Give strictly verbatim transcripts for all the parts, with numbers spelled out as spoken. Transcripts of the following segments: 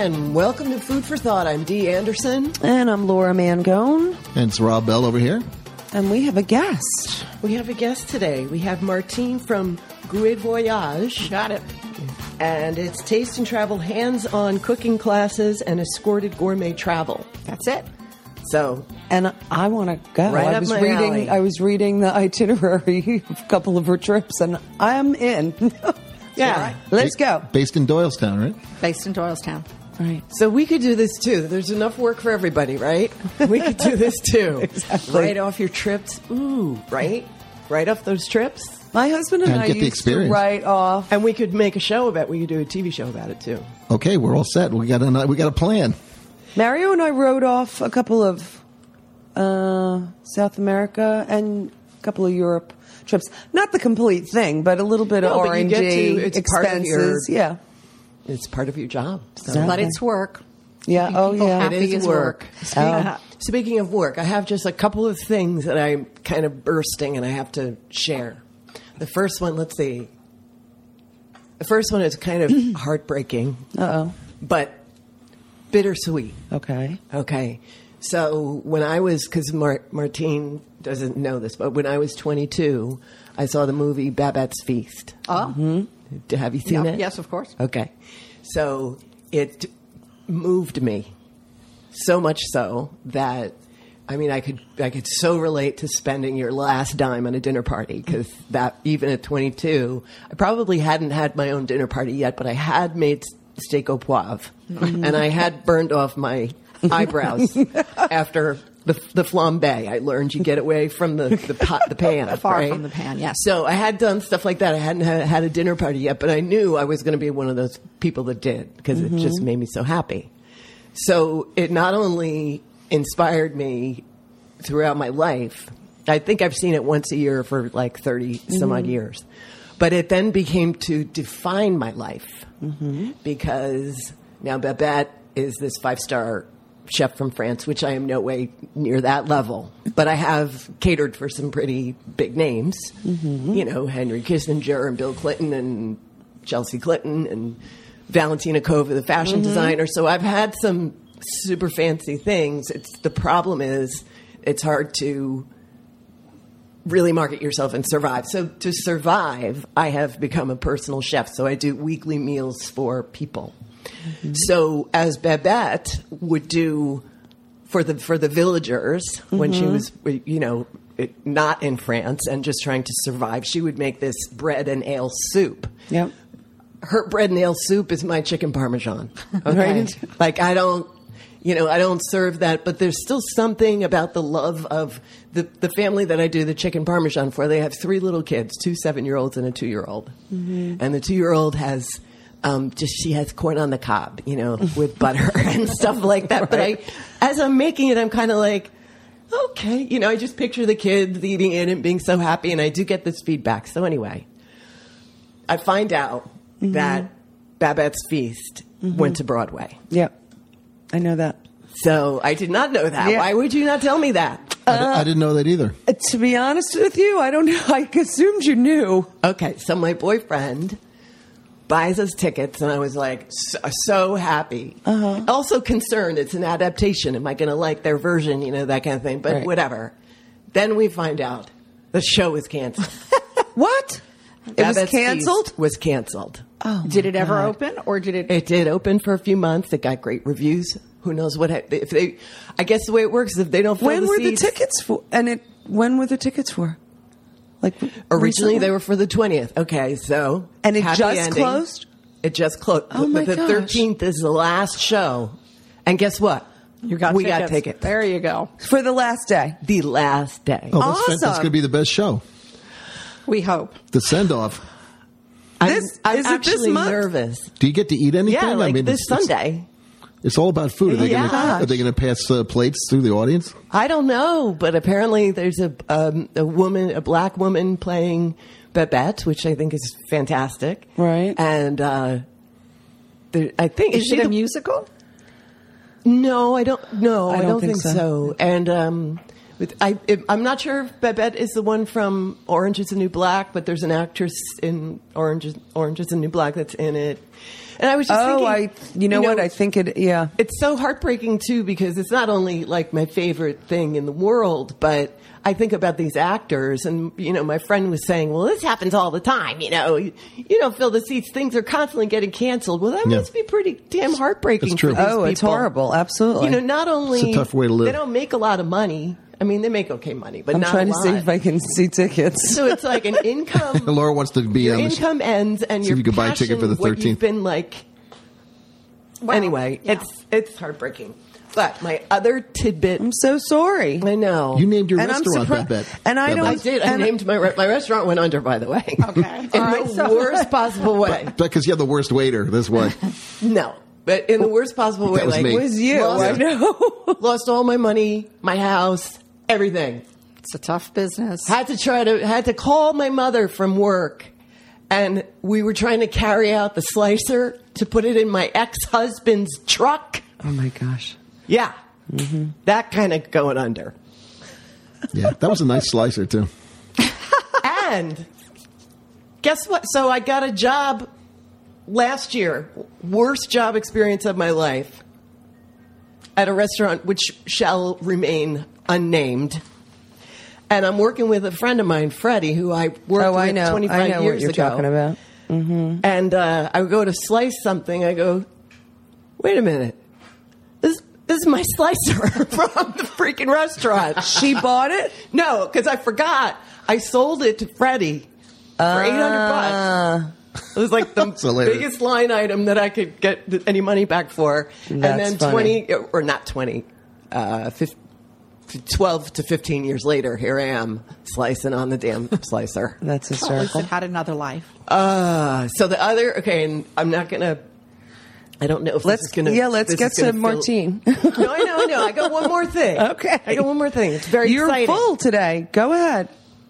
And welcome to Food for Thought. I'm Dee Anderson. And I'm Laura Mangone. And it's Rob Bell over here. And we have a guest. We have a guest today. We have Martine from Gouet Voyage. Got it. And it's taste and travel, hands-on cooking classes, and escorted gourmet travel. That's it. So, and I want to go. Right I up was my reading. alley. I was reading the itinerary of a couple of her trips, and I'm in. yeah. Let's go. Based in Doylestown, right? Based in Doylestown. Right. So we could do this too. There's enough work for everybody, right? We could do this too. Exactly. Right off your trips. Ooh, right? Right off those trips. My husband and, And I get the used to experience. write off. And we could make a show about we could do a T V show about it too. Okay, we're all set. We got a we got a plan. Mario and I wrote off a couple of uh, South America and a couple of Europe trips. Not the complete thing, but a little bit No, of but R you and get D to- it's part of expenses. your- yeah. It's part of your job. So. Exactly. But it's work. Yeah. Keeping Oh, people yeah. happy It is is work. work. Speaking, speaking of work, I have just a couple of things that I'm kind of bursting and I have to share. The first one, let's see. The first one is kind of heartbreaking, Uh-oh. but bittersweet. Okay. Okay. So when I was, because Mar- Martine doesn't know this, but when I was twenty-two, I saw the movie Babette's Feast. Oh. Mm-hmm. Have you seen No, it? yes, of course. Okay. So it moved me so much so that, I mean, I could I could so relate to spending your last dime on a dinner party because that, even at twenty-two, I probably hadn't had my own dinner party yet, but I had made steak au poivre and I had burned off my eyebrows after the the flambe. I learned you get away from the the pot, the pan, Far right? from the pan, yes. So I had done stuff like that. I hadn't had, had a dinner party yet, but I knew I was going to be one of those people that did because it just made me so happy. So it not only inspired me throughout my life. I think I've seen it once a year for like thirty some odd years. But it then became to define my life because now Babette is this five-star chef from France, which I am no way near that level. But I have catered for some pretty big names, you know, Henry Kissinger and Bill Clinton and Chelsea Clinton and Valentina Kova, the fashion designer. So I've had some super fancy things. It's the problem is it's hard to really market yourself and survive. So to survive, I have become a personal chef. So I do weekly meals for people. Mm-hmm. So as Babette would do for the for the villagers mm-hmm. when she was, you know, not in France and just trying to survive, she would make this bread and ale soup. Yep. Her bread and ale soup is my chicken parmesan. Okay? Right. Like I don't, you know, I don't serve that, but there's still something about the love of the, the family that I do the chicken parmesan for. They have three little kids, two seven-year-olds and a two-year-old. Mm-hmm. And the two-year-old has um, just, she has corn on the cob, you know, with butter and stuff like that. Right. But I, as I'm making it, I'm kind of like, okay, you know, I just picture the kids eating it and being so happy, and I do get this feedback. So anyway, I find out mm-hmm. that Babette's Feast mm-hmm. went to Broadway. Yep. I know that. So I did not know that. Yeah. Why would you not tell me that? I, d- I didn't know that either. Uh, to be honest with you, I don't know. I assumed you knew. Okay, so my boyfriend buys us tickets, and I was like so, so happy. Uh-huh. Also concerned, it's an adaptation. Am I going to like their version? You know, that kind of thing. But right. whatever. Then we find out the show was canceled. What? It Babette's was canceled? Feast was canceled. Oh, Did it ever God. open, or did it? It did open for a few months. It got great reviews. Who knows what if they? I guess the way it works is if they don't fill When the were seats, the tickets for? And it when were the tickets for? Like originally recently? they were for the twentieth. Okay, so And it happy just ending. closed? It just closed. Oh, my the gosh. thirteenth is the last show, and guess what? You got we tickets. got tickets. There you go. For the last day. The last day. Oh, that's, Awesome. fan- that's going to be the best show. We hope. The send off. This- I'm, I'm is it this actually month? nervous. Do you get to eat anything? Yeah, like I mean, this it's, it's- Sunday. It's all about food. Are they Yeah. going to are they going to pass uh, plates through the audience? I don't know, but apparently there's a um, a woman, a black woman playing Babette, which I think is fantastic. Right. And uh, there, I think Is she it a the- musical? No, I don't. No, I, I don't, don't think, think so. so. And um, with, I, it, I'm not sure if Babette is the one from Orange Is the New Black, but there's an actress in Orange Is, Orange Is the New Black that's in it. And I was just Oh, thinking, I. You know, what? I think it. Yeah. it's so heartbreaking too, because it's not only like my favorite thing in the world, but I think about these actors, and you know, my friend was saying, "Well, this happens all the time. You know, you, you don't fill the seats; things are constantly getting canceled." Well, that Yeah. must be pretty damn heartbreaking. That's true. For these Oh, it's people. horrible. Absolutely. You know, not only It's a tough way to live. They don't make a lot of money. I mean, they make okay money, but I'm not trying a to see lot. if I can see tickets. So it's like an income. Laura wants to be Your on the income ends, and see your if you can buy a ticket for the passion, what you've thirteenth. been like. Wow. Anyway, Yeah. it's it's heartbreaking. But my other tidbit, I'm so sorry. I know You named your And I'm restaurant surpri- that bet. and I That don't- I bet. did. I And- named my re- my restaurant went under, by the way. Okay. In All right, the so- worst possible way. Because you have the worst waiter. That's why. No, but in the worst possible way. That was like me. It was you. Lost, I know. lost all my money, my house, everything. It's a tough business. Had to try to had to call my mother from work, and we were trying to carry out the slicer to put it in my ex-husband's truck. Oh my gosh. Yeah, that kind of going under. Yeah, that was a nice slicer too. And guess what? So I got a job last year, worst job experience of my life, at a restaurant which shall remain unnamed. And I'm working with a friend of mine, Freddie, who I worked Oh, with I know. twenty-five I know years what you're ago. talking about. And uh, I would go to slice something. I go, wait a minute. This, this is my slicer from the freaking restaurant. She bought it? No, because I forgot. I sold it to Freddie for eight hundred bucks. It was like the hilarious. biggest line item that I could get any money back for. and That's then funny. twenty, or not twenty, uh, fifteen, twelve to fifteen years later, here I am slicing on the damn slicer. That's At least hysterical. it had another life. Uh, so the other, okay, and I'm not going to, I don't know if Let's this is going to. yeah, let's get to Martine. No, I know, I know. I got one more thing. Okay. I got one more thing. It's very You're exciting. full today. Go ahead.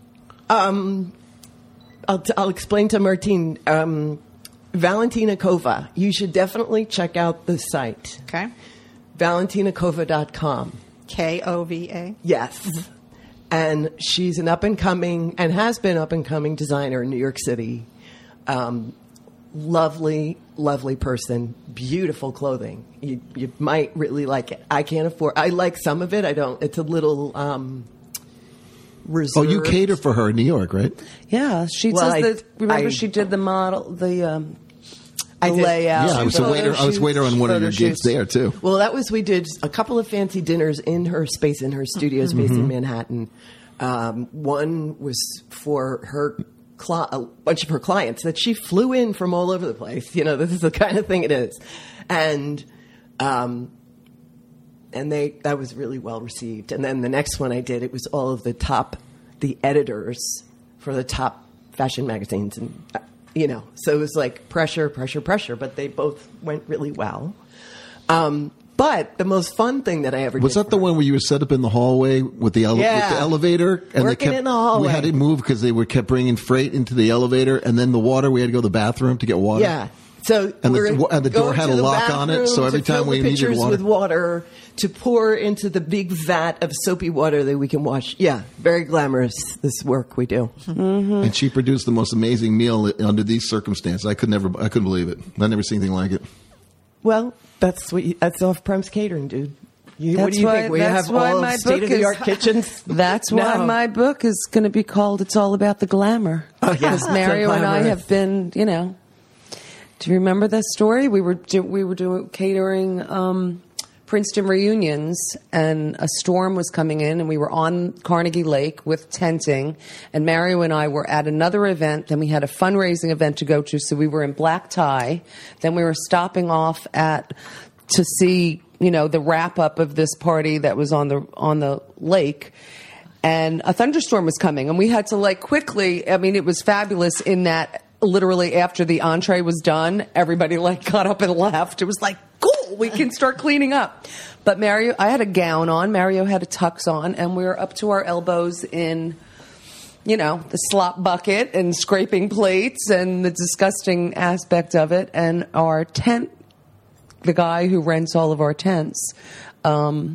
Um, I'll, t- I'll explain to Martine. Um, Valentina Kova. You should definitely check out the site. Okay. valentina kova dot com. K O V A. Yes. And she's an up and coming, and has been up and coming designer in New York City. Um, lovely, lovely person. Beautiful clothing. You, you might really like it. I can't afford. I like some of it. I don't. It's a little um, reserved. Oh, you cater for her in New York, right? Yeah, she Well, does I- the. Remember, I- she did the model, the um, I the did. layout. Yeah, I was a photo waiter. I was shoots, waiter on one of photo your gigs shoots. there too. Well, that was we did a couple of fancy dinners in her space, in her studio space in Manhattan. Um, one was for her cli- a bunch of her clients that she flew in from all over the place. You know, this is the kind of thing it is, and um, and they that was really well received. And then the next one I did, it was all of the top, the editors for the top fashion magazines, and uh, you know, so it was like pressure, pressure, pressure. But they both went really well. Um, but the most fun thing that I ever Was did that the for her- one where you were set up in the hallway with the, ele- Yeah. with the elevator? And Working they kept, in the hallway. We had to move because they were kept bringing freight into the elevator, and then the water. We had to go to the bathroom to get water. Yeah. So And the- we're and the door going had to a the lock on it, so bathroom every to time fill we the needed pitchers water- with water to pour into the big vat of soapy water that we can wash. Yeah, very glamorous. This work we do. And she produced the most amazing meal under these circumstances. I could never. I couldn't believe it. I never seen anything like it. Well, that's what you, that's off-premise catering, dude. You, what That's do you why- think? We that's have why all my book state-of-the-art is- kitchens. That's why No. my book is going to be called "It's All About the Glamour." Oh, yeah. Because Mario So and I glamorous. have been, you know. Do you remember that story? We were do, we were doing catering um, Princeton reunions, and a storm was coming in, and we were on Carnegie Lake with tenting, and Mario and I were at another event. Then we had a fundraising event to go to, so we were in black tie. Then we were stopping off at to see, you know, the wrap up of this party that was on the on the lake. And a thunderstorm was coming, and we had to like quickly. I mean, it was fabulous in that literally after the entree was done, everybody like got up and left. It was like, cool, we can start cleaning up. But Mario, I had a gown on, Mario had a tux on, and we were up to our elbows in, you know, the slop bucket and scraping plates and the disgusting aspect of it. And our tent, the guy who rents all of our tents, um,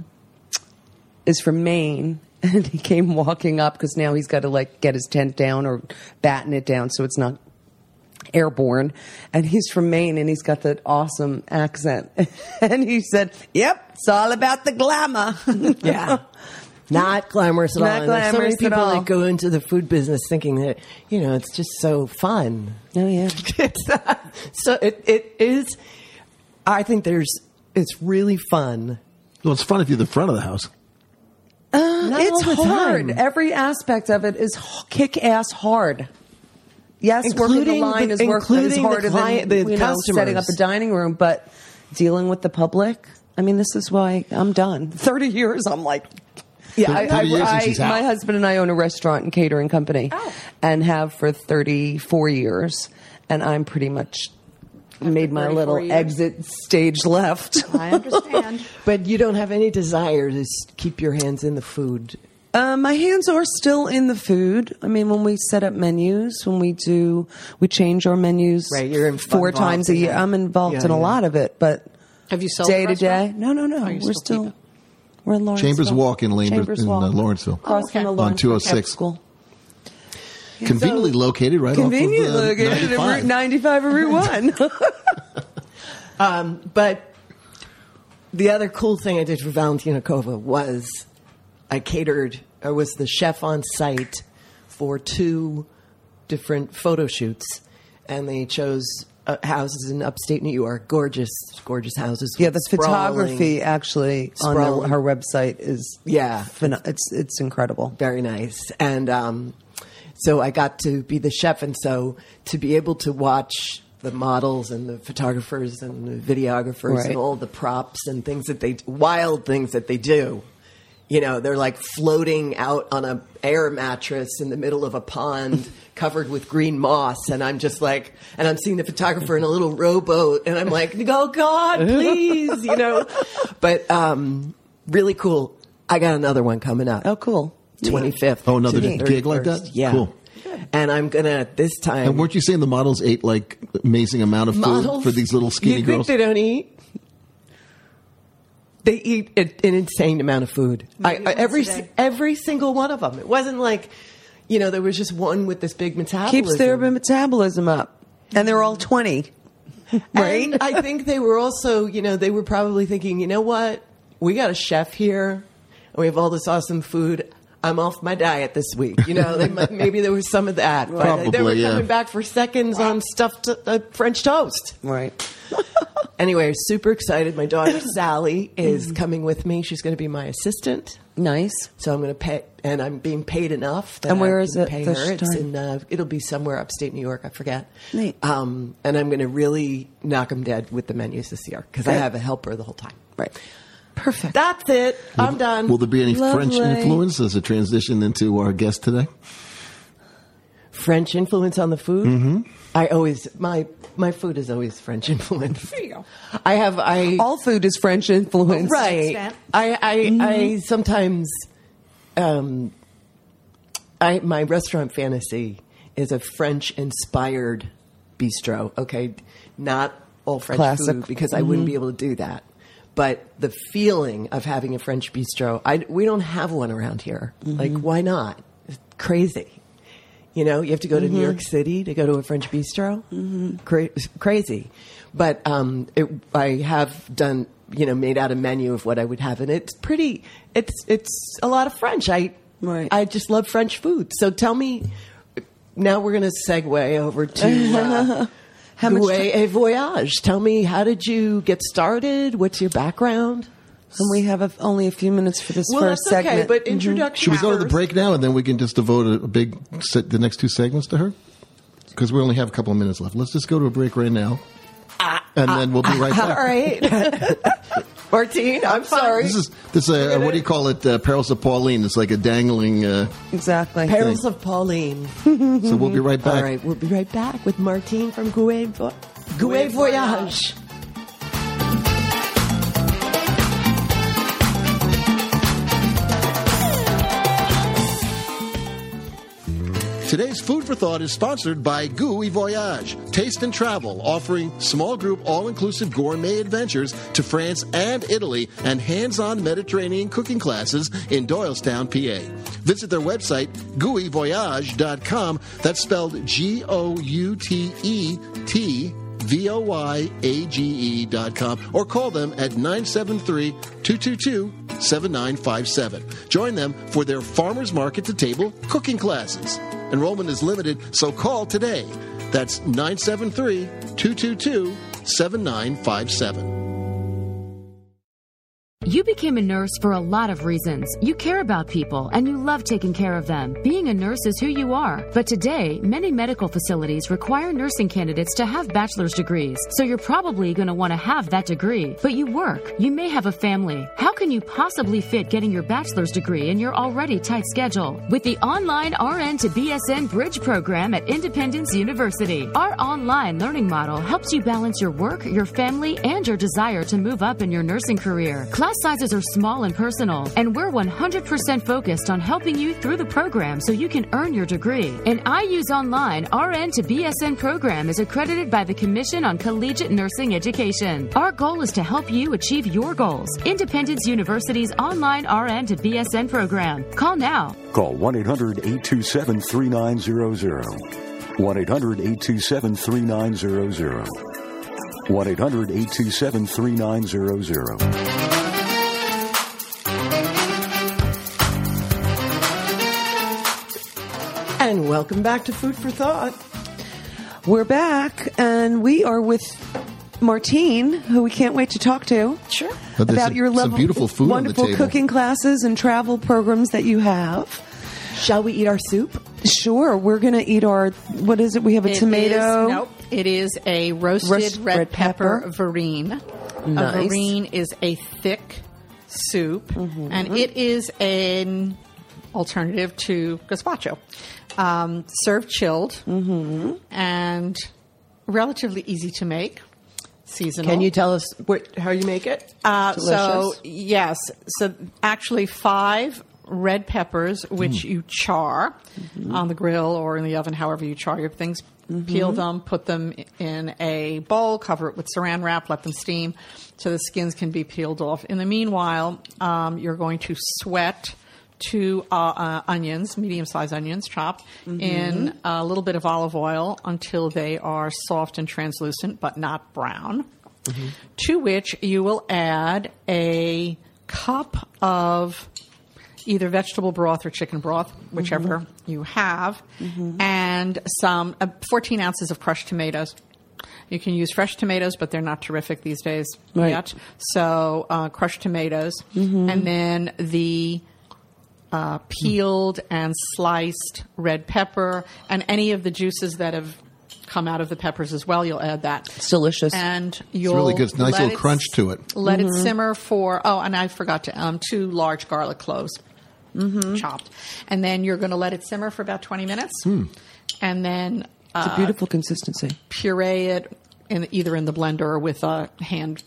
is from Maine. And he came walking up because now he's got to like get his tent down or batten it down so it's not airborne, and he's from Maine, and he's got that awesome accent. And he said, "Yep, it's all about the glamour." Yeah. Not glamorous at Not all. And there's so many glamorous at people all. that go into the food business thinking that, you know, it's just so fun. Oh yeah. It's not. So it, it is, I think there's, it's really fun. Well, it's fun if you're the front of the house. Not It's all the hard. time. Every aspect of it is h- kick-ass hard. Yes, working the Including line the- is work is including the harder client- than the you know, setting up customers. a dining room, but dealing with the public. I mean, this is why I'm done. Thirty years, I'm like. Yeah, I, thirty years and I, she's out. my husband and I own a restaurant and catering company, Oh. and have for thirty-four years, and I'm pretty much made my thirty-four little years. exit stage left. I understand. but you don't have any desire to s- keep your hands in the food. Uh, my hands are still in the food. I mean, when we set up menus, when we do, we change our menus Right, you're in- four involved times a in year. that. I'm involved Yeah, in a yeah. lot of it, but Have you sold day the to day, restaurant? no, no, no. Oh, you We're still still, keep it. we're in Lawrenceville. Chambers Walk in Lambert- Chambers in, uh, Walk. Lawrenceville. Across Oh, from the okay. Lawrenceville On two oh six. Prep School. Conveniently located right Convenient off of uh, located at ninety-five. Route ninety-five or Route one. Um, but the other cool thing I did for Valentina Kova was I catered, I was the chef on site for two different photo shoots, and they chose uh, houses in upstate New York, gorgeous, gorgeous houses. Yeah, with the sprawling- photography actually on sprawling- the, her website is Yeah. phen- it's it's incredible. Very nice. And um, so I got to be the chef, and so to be able to watch the models and the photographers and the videographers Right. and all the props and things that they wild things that they do. You know, they're like floating out on a air mattress in the middle of a pond covered with green moss, and I'm just like, and I'm seeing the photographer in a little rowboat, and I'm like, oh God, please, you know. But um, really cool. I got another one coming up. Oh, cool. twenty-fifth. Oh, another to the gig like that? thirty-first. Yeah. Cool. And I'm gonna this time. And weren't you saying the models ate like amazing amount of food models for these little skinny you girls? think they don't eat? They eat a- an insane amount of food. I, Maybe I, once every a day. every single one of them. It wasn't like, you know, there was just one with this big metabolism. Keeps their metabolism up, and they're all twenty. Right? And I think they were also, you know, they were probably thinking, you know what? We got a chef here, and we have all this awesome food. I'm off my diet this week. You know, they might, maybe there was some of that. But they Probably, were yeah. coming back for seconds on stuffed uh, French toast. Right. Anyway, super excited. My daughter Sally is coming with me. She's going to be my assistant. Nice. So I'm going to pay, and I'm being paid enough. That And where I is can it Pay this her. It's time? in. Uh, it'll be somewhere upstate New York. I forget. Neat. Um, and I'm going to really knock them dead with the menus this year because I Great. have a helper the whole time. Right. Perfect. That's it. I'm done. Will there be any French Lovely. influence as a transition into our guest today? French influence on the food. Mm-hmm. I always my my food is always French influence. There you go. I have I All food is French influence. right. extent. I I, I sometimes um I my restaurant fantasy is a French inspired bistro. Okay, not all French Classic. food because I wouldn't be able to do that. But the feeling of having a French bistro, I we don't have one around here. Like, why not? It's crazy. You know, you have to go to New York City to go to a French bistro. Mm-hmm. Cra- crazy. But um, it, I have done, you know, made out a menu of what I would have, and it's pretty. It's it's a lot of French. I Right. I just love French food. So tell me. Now we're going to segue over to uh, How much Gouet et Voyage. Tell me, how did you get started? What's your background? And we have a, only a few minutes for this Well, first that's okay, segment. but introduction. Should we go to the first. break now, and then we can just devote a, a big set, the next two segments to her? Because we only have a couple of minutes left. Let's just go to a break right now, and then we'll be right All back. right. Martine, I'm sorry. This is this is uh, what do you call it? Uh, Perils of Pauline. It's like a dangling. Uh, Exactly. Perils of Pauline. so we'll be right back. All right, we'll be right back with Martine from Gouet, Vo- Gouet Voyage. Today's Food for Thought is sponsored by Gooey Voyage, Taste and Travel, offering small group all-inclusive gourmet adventures to France and Italy and hands-on Mediterranean cooking classes in Doylestown, P A. Visit their website, gooey voyage dot com. That's spelled G O U T E T V O Y A G E dot com, or call them at nine seven three, two two two, seven nine five seven. Join them for their Farmers Market to Table cooking classes. Enrollment is limited, so call today. That's nine seven three, two two two, seven nine five seven. You became a nurse for a lot of reasons. You care about people and you love taking care of them. Being a nurse is who you are. But today, many medical facilities require nursing candidates to have bachelor's degrees. So you're probably going to want to have that degree. But you work. You may have a family. How can you possibly fit getting your bachelor's degree in your already tight schedule? With the online R N to B S N Bridge program at Independence University. Our online learning model helps you balance your work, your family, and your desire to move up in your nursing career. Class sizes are small and personal, and we're one hundred percent focused on helping you through the program so you can earn your degree. An I U's Online R N to B S N program is accredited by the Commission on Collegiate Nursing Education. Our goal is to help you achieve your goals. Independence University's Online R N to B S N program. Call now. Call one eight hundred, eight two seven, three nine zero zero. one eight hundred, eight two seven, three nine zero zero. one eight hundred, eight two seven, three nine zero zero. And welcome back to Food for Thought. We're back, and we are with Martine, who we can't wait to talk to. Sure. But there's About some- your some level, beautiful food on the wonderful table. cooking classes and travel programs that you have. Shall we eat our soup? Sure, we're going to eat our, what is it? We have a It tomato. is- nope. It is a roasted Roast- red, red pepper, pepper. verrine. Nice. A verrine is a thick soup, Mm-hmm. and it is an alternative to gazpacho. Um, served chilled Mm-hmm. and relatively easy to make. Seasonal. Can you tell us what, how you make it? Uh, so Delicious. yes, so actually five red peppers, which you char on the grill or in the oven, however you char your things. Peel them, put them in a bowl, cover it with saran wrap, let them steam, so the skins can be peeled off. In the meanwhile, um, you're going to sweat two uh, uh, onions, medium-sized onions, chopped in a little bit of olive oil until they are soft and translucent, but not brown. To which you will add a cup of either vegetable broth or chicken broth, whichever you have, and some uh, fourteen ounces of crushed tomatoes. You can use fresh tomatoes, but they're not terrific these days Right. yet. So uh, crushed tomatoes, and then the uh, peeled and sliced red pepper, and any of the juices that have come out of the peppers as well. You'll add that. It's delicious. And you'll really good. It's a nice let little it crunch to it. Let it simmer for, oh, and I forgot to, um, two large garlic cloves chopped. And then you're going to let it simmer for about twenty minutes. And then It's uh, a beautiful consistency. puree it in, either in the blender or with a hand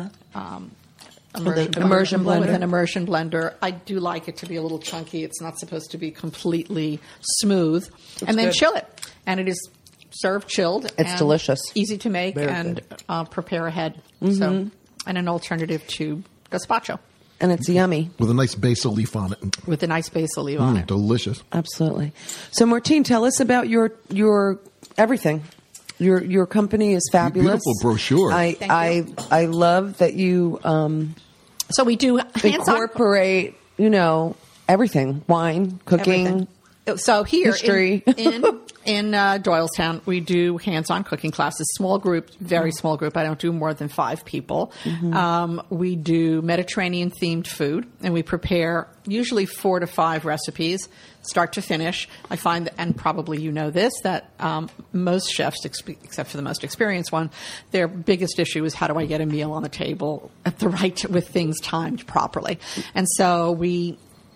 um, immersion, the immersion blender. With an immersion blender. I do like it to be a little chunky. It's not supposed to be completely smooth. and then good. chill it. And it is served chilled. It's and delicious. Easy to make Very and good. uh, prepare ahead. So, and an alternative to gazpacho And it's yummy. With a nice basil leaf on it. with a nice basil leaf on Mm, it. delicious. Absolutely. So, Martine, tell us about your your everything. Your your company is fabulous. Beautiful brochure. I Thank I you. I love that you um, So we do hands-on incorporate, you know, everything: wine, cooking. everything. So here History. in in, in uh, Doylestown, we do hands-on cooking classes, small group, very small group. I don't do more than five people. Um, we do Mediterranean-themed food, and we prepare usually four to five recipes, start to finish. I find, that, and probably you know this, that um, most chefs, exp- except for the most experienced one, their biggest issue is how do I get a meal on the table at the right with things timed properly. And so we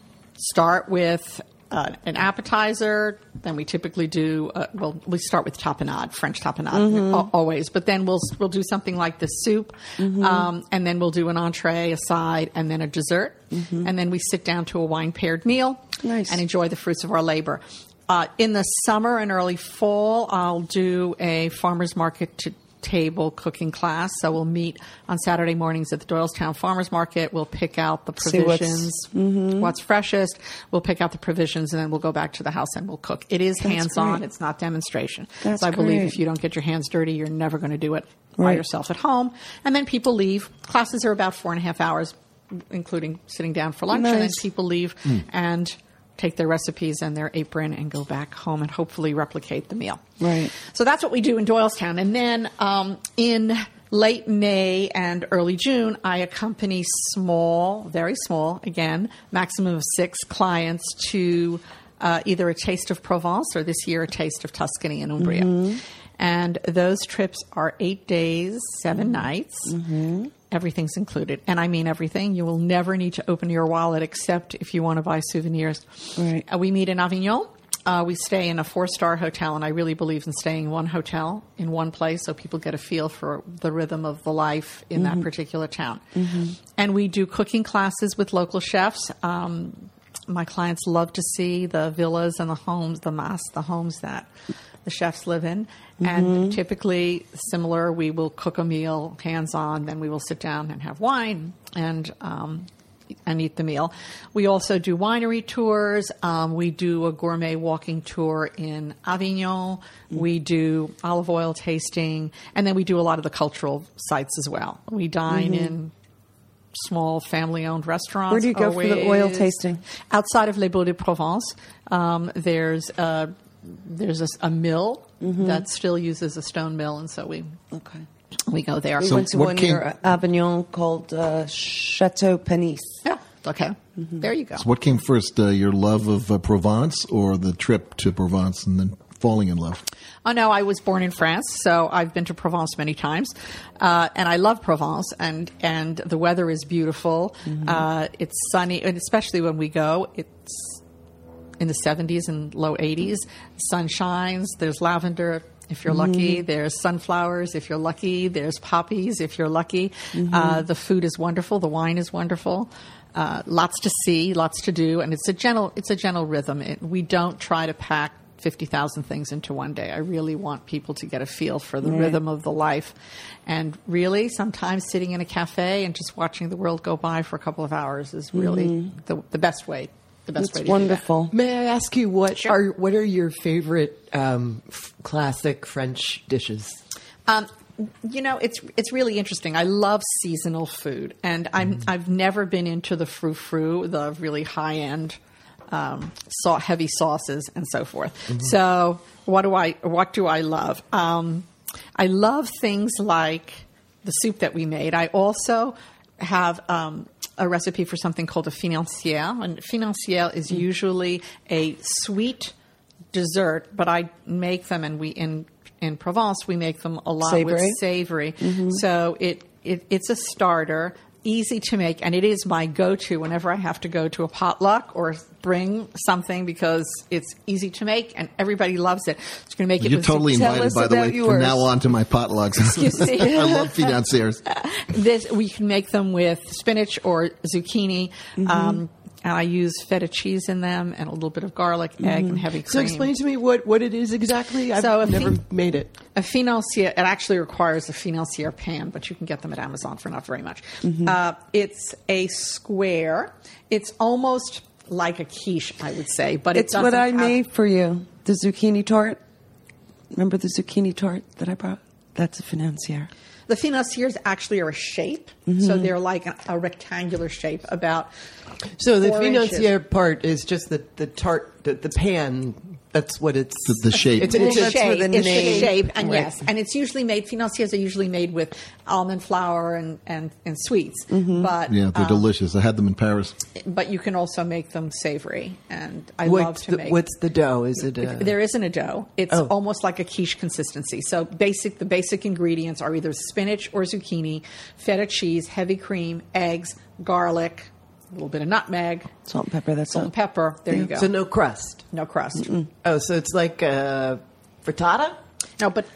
start with uh, an appetizer. Then we typically do uh, well. We start with tapenade, French tapenade, al- always. But then we'll we'll do something like the soup, um, and then we'll do an entree, a side, and then a dessert, and then we sit down to a wine paired meal Nice. and enjoy the fruits of our labor. uh, in the summer and early fall, I'll do a farmers market to table cooking class. So we'll meet on Saturday mornings at the Doylestown Farmers Market. We'll pick out the See what's- provisions, what's, what's freshest. We'll pick out the provisions, and then we'll go back to the house and we'll cook. It is hands-on. great. It's not demonstration. That's so I believe great. if you don't get your hands dirty, you're never going to do it by Right. yourself at home. And then people leave. Classes are about four and a half hours, including sitting down for lunch. And then Nice. people leave and take their recipes and their apron and go back home and hopefully replicate the meal. Right. So that's what we do in Doylestown. And then um, in late May and early June, I accompany small, very small, again, maximum of six clients to uh, either a Taste of Provence or this year a Taste of Tuscany and Umbria. Mm-hmm. And those trips are eight days, seven nights. Mm-hmm. Everything's included. And I mean everything. You will never need to open your wallet except if you want to buy souvenirs. Right. Uh, we meet in Avignon. Uh, we stay in a four-star hotel, and I really believe in staying in one hotel in one place so people get a feel for the rhythm of the life in that particular town. And we do cooking classes with local chefs. Um, my clients love to see the villas and the homes, the mas, the homes that the chefs live in. And typically similar, we will cook a meal hands-on, then we will sit down and have wine and um, and eat the meal. We also do winery tours. Um, we do a gourmet walking tour in Avignon. We do olive oil tasting. And then we do a lot of the cultural sites as well. We dine in small family-owned restaurants. Where do you go for the oil always. tasting? Outside of Les Baux de Provence, um, there's a, there's a, a mill that still uses a stone mill, and so we Okay. we go there. We So went to what one came- near Avignon called uh, Chateau Panis. yeah, okay, there you go. What came first, uh, your love of uh, Provence or the trip to Provence and then falling in love? Oh, no, I was born in France, so I've been to Provence many times. Uh, and I love Provence, and, and the weather is beautiful. Uh, it's sunny, and especially when we go, it's in the seventies and low eighties. Sun shines, there's lavender if you're lucky, there's sunflowers if you're lucky, there's poppies if you're lucky. Uh, the food is wonderful, the wine is wonderful. Uh, lots to see, lots to do, and it's a gentle, it's a gentle rhythm. It, we don't try to pack fifty thousand things into one day. I really want people to get a feel for the rhythm of the life. And really, sometimes sitting in a cafe and just watching the world go by for a couple of hours is really the, the best way. The best It's way to wonderful. May I ask you what Sure. are what are your favorite um, f- classic French dishes? do that. Um, you know, it's it's really interesting. I love seasonal food, and I'm I've never been into the frou frou, the really high end, um, sa- heavy sauces and so forth. So what do I what do I love? Um, I love things like the soup that we made. I also have um, a recipe for something called a financière. And financière is usually a sweet dessert, but I make them, and we in in Provence we make them a lot Savory? with savory. So it, it it's a starter, easy to make, and it is my go-to whenever I have to go to a potluck or bring something because it's easy to make and everybody loves it. It's going to make it. You're with totally Tell invited, us by the way, about from yours. now on to my potlucks. You see? I love financiers. This we can make them with spinach or zucchini. Um, and I use feta cheese in them and a little bit of garlic, egg, and heavy cream. So explain to me what, what it is exactly. I've So a never fin- made it. A financier, it actually requires a financier pan, but you can get them at Amazon for not very much. Uh, it's a square. It's almost like a quiche, I would say, but It's it what doesn't I have- made for you. The zucchini tart. Remember the zucchini tart that I brought? That's a financier. The financiers actually are a shape, so they're like a, a rectangular shape, about So the four financier inches. part is just the, the tart, the, the pan. That's what it's. The, the shape. It's, It's it's, the it's, That's where shape. the It's the name- shape, and Right. yes, and it's usually made. Financiers are usually made with almond flour and and, and sweets, but yeah, they're um, delicious. I had them in Paris. But you can also make them savory, and I what's love to the, make. what's the dough? Is it? A, There isn't a dough. It's Oh. almost like a quiche consistency. So basic, the basic ingredients are either spinach or zucchini, feta cheese, heavy cream, eggs, garlic, a little bit of nutmeg, Salt and pepper, that's salt all. and pepper. There you go. So no crust. no crust. Oh, so it's like a frittata. No, but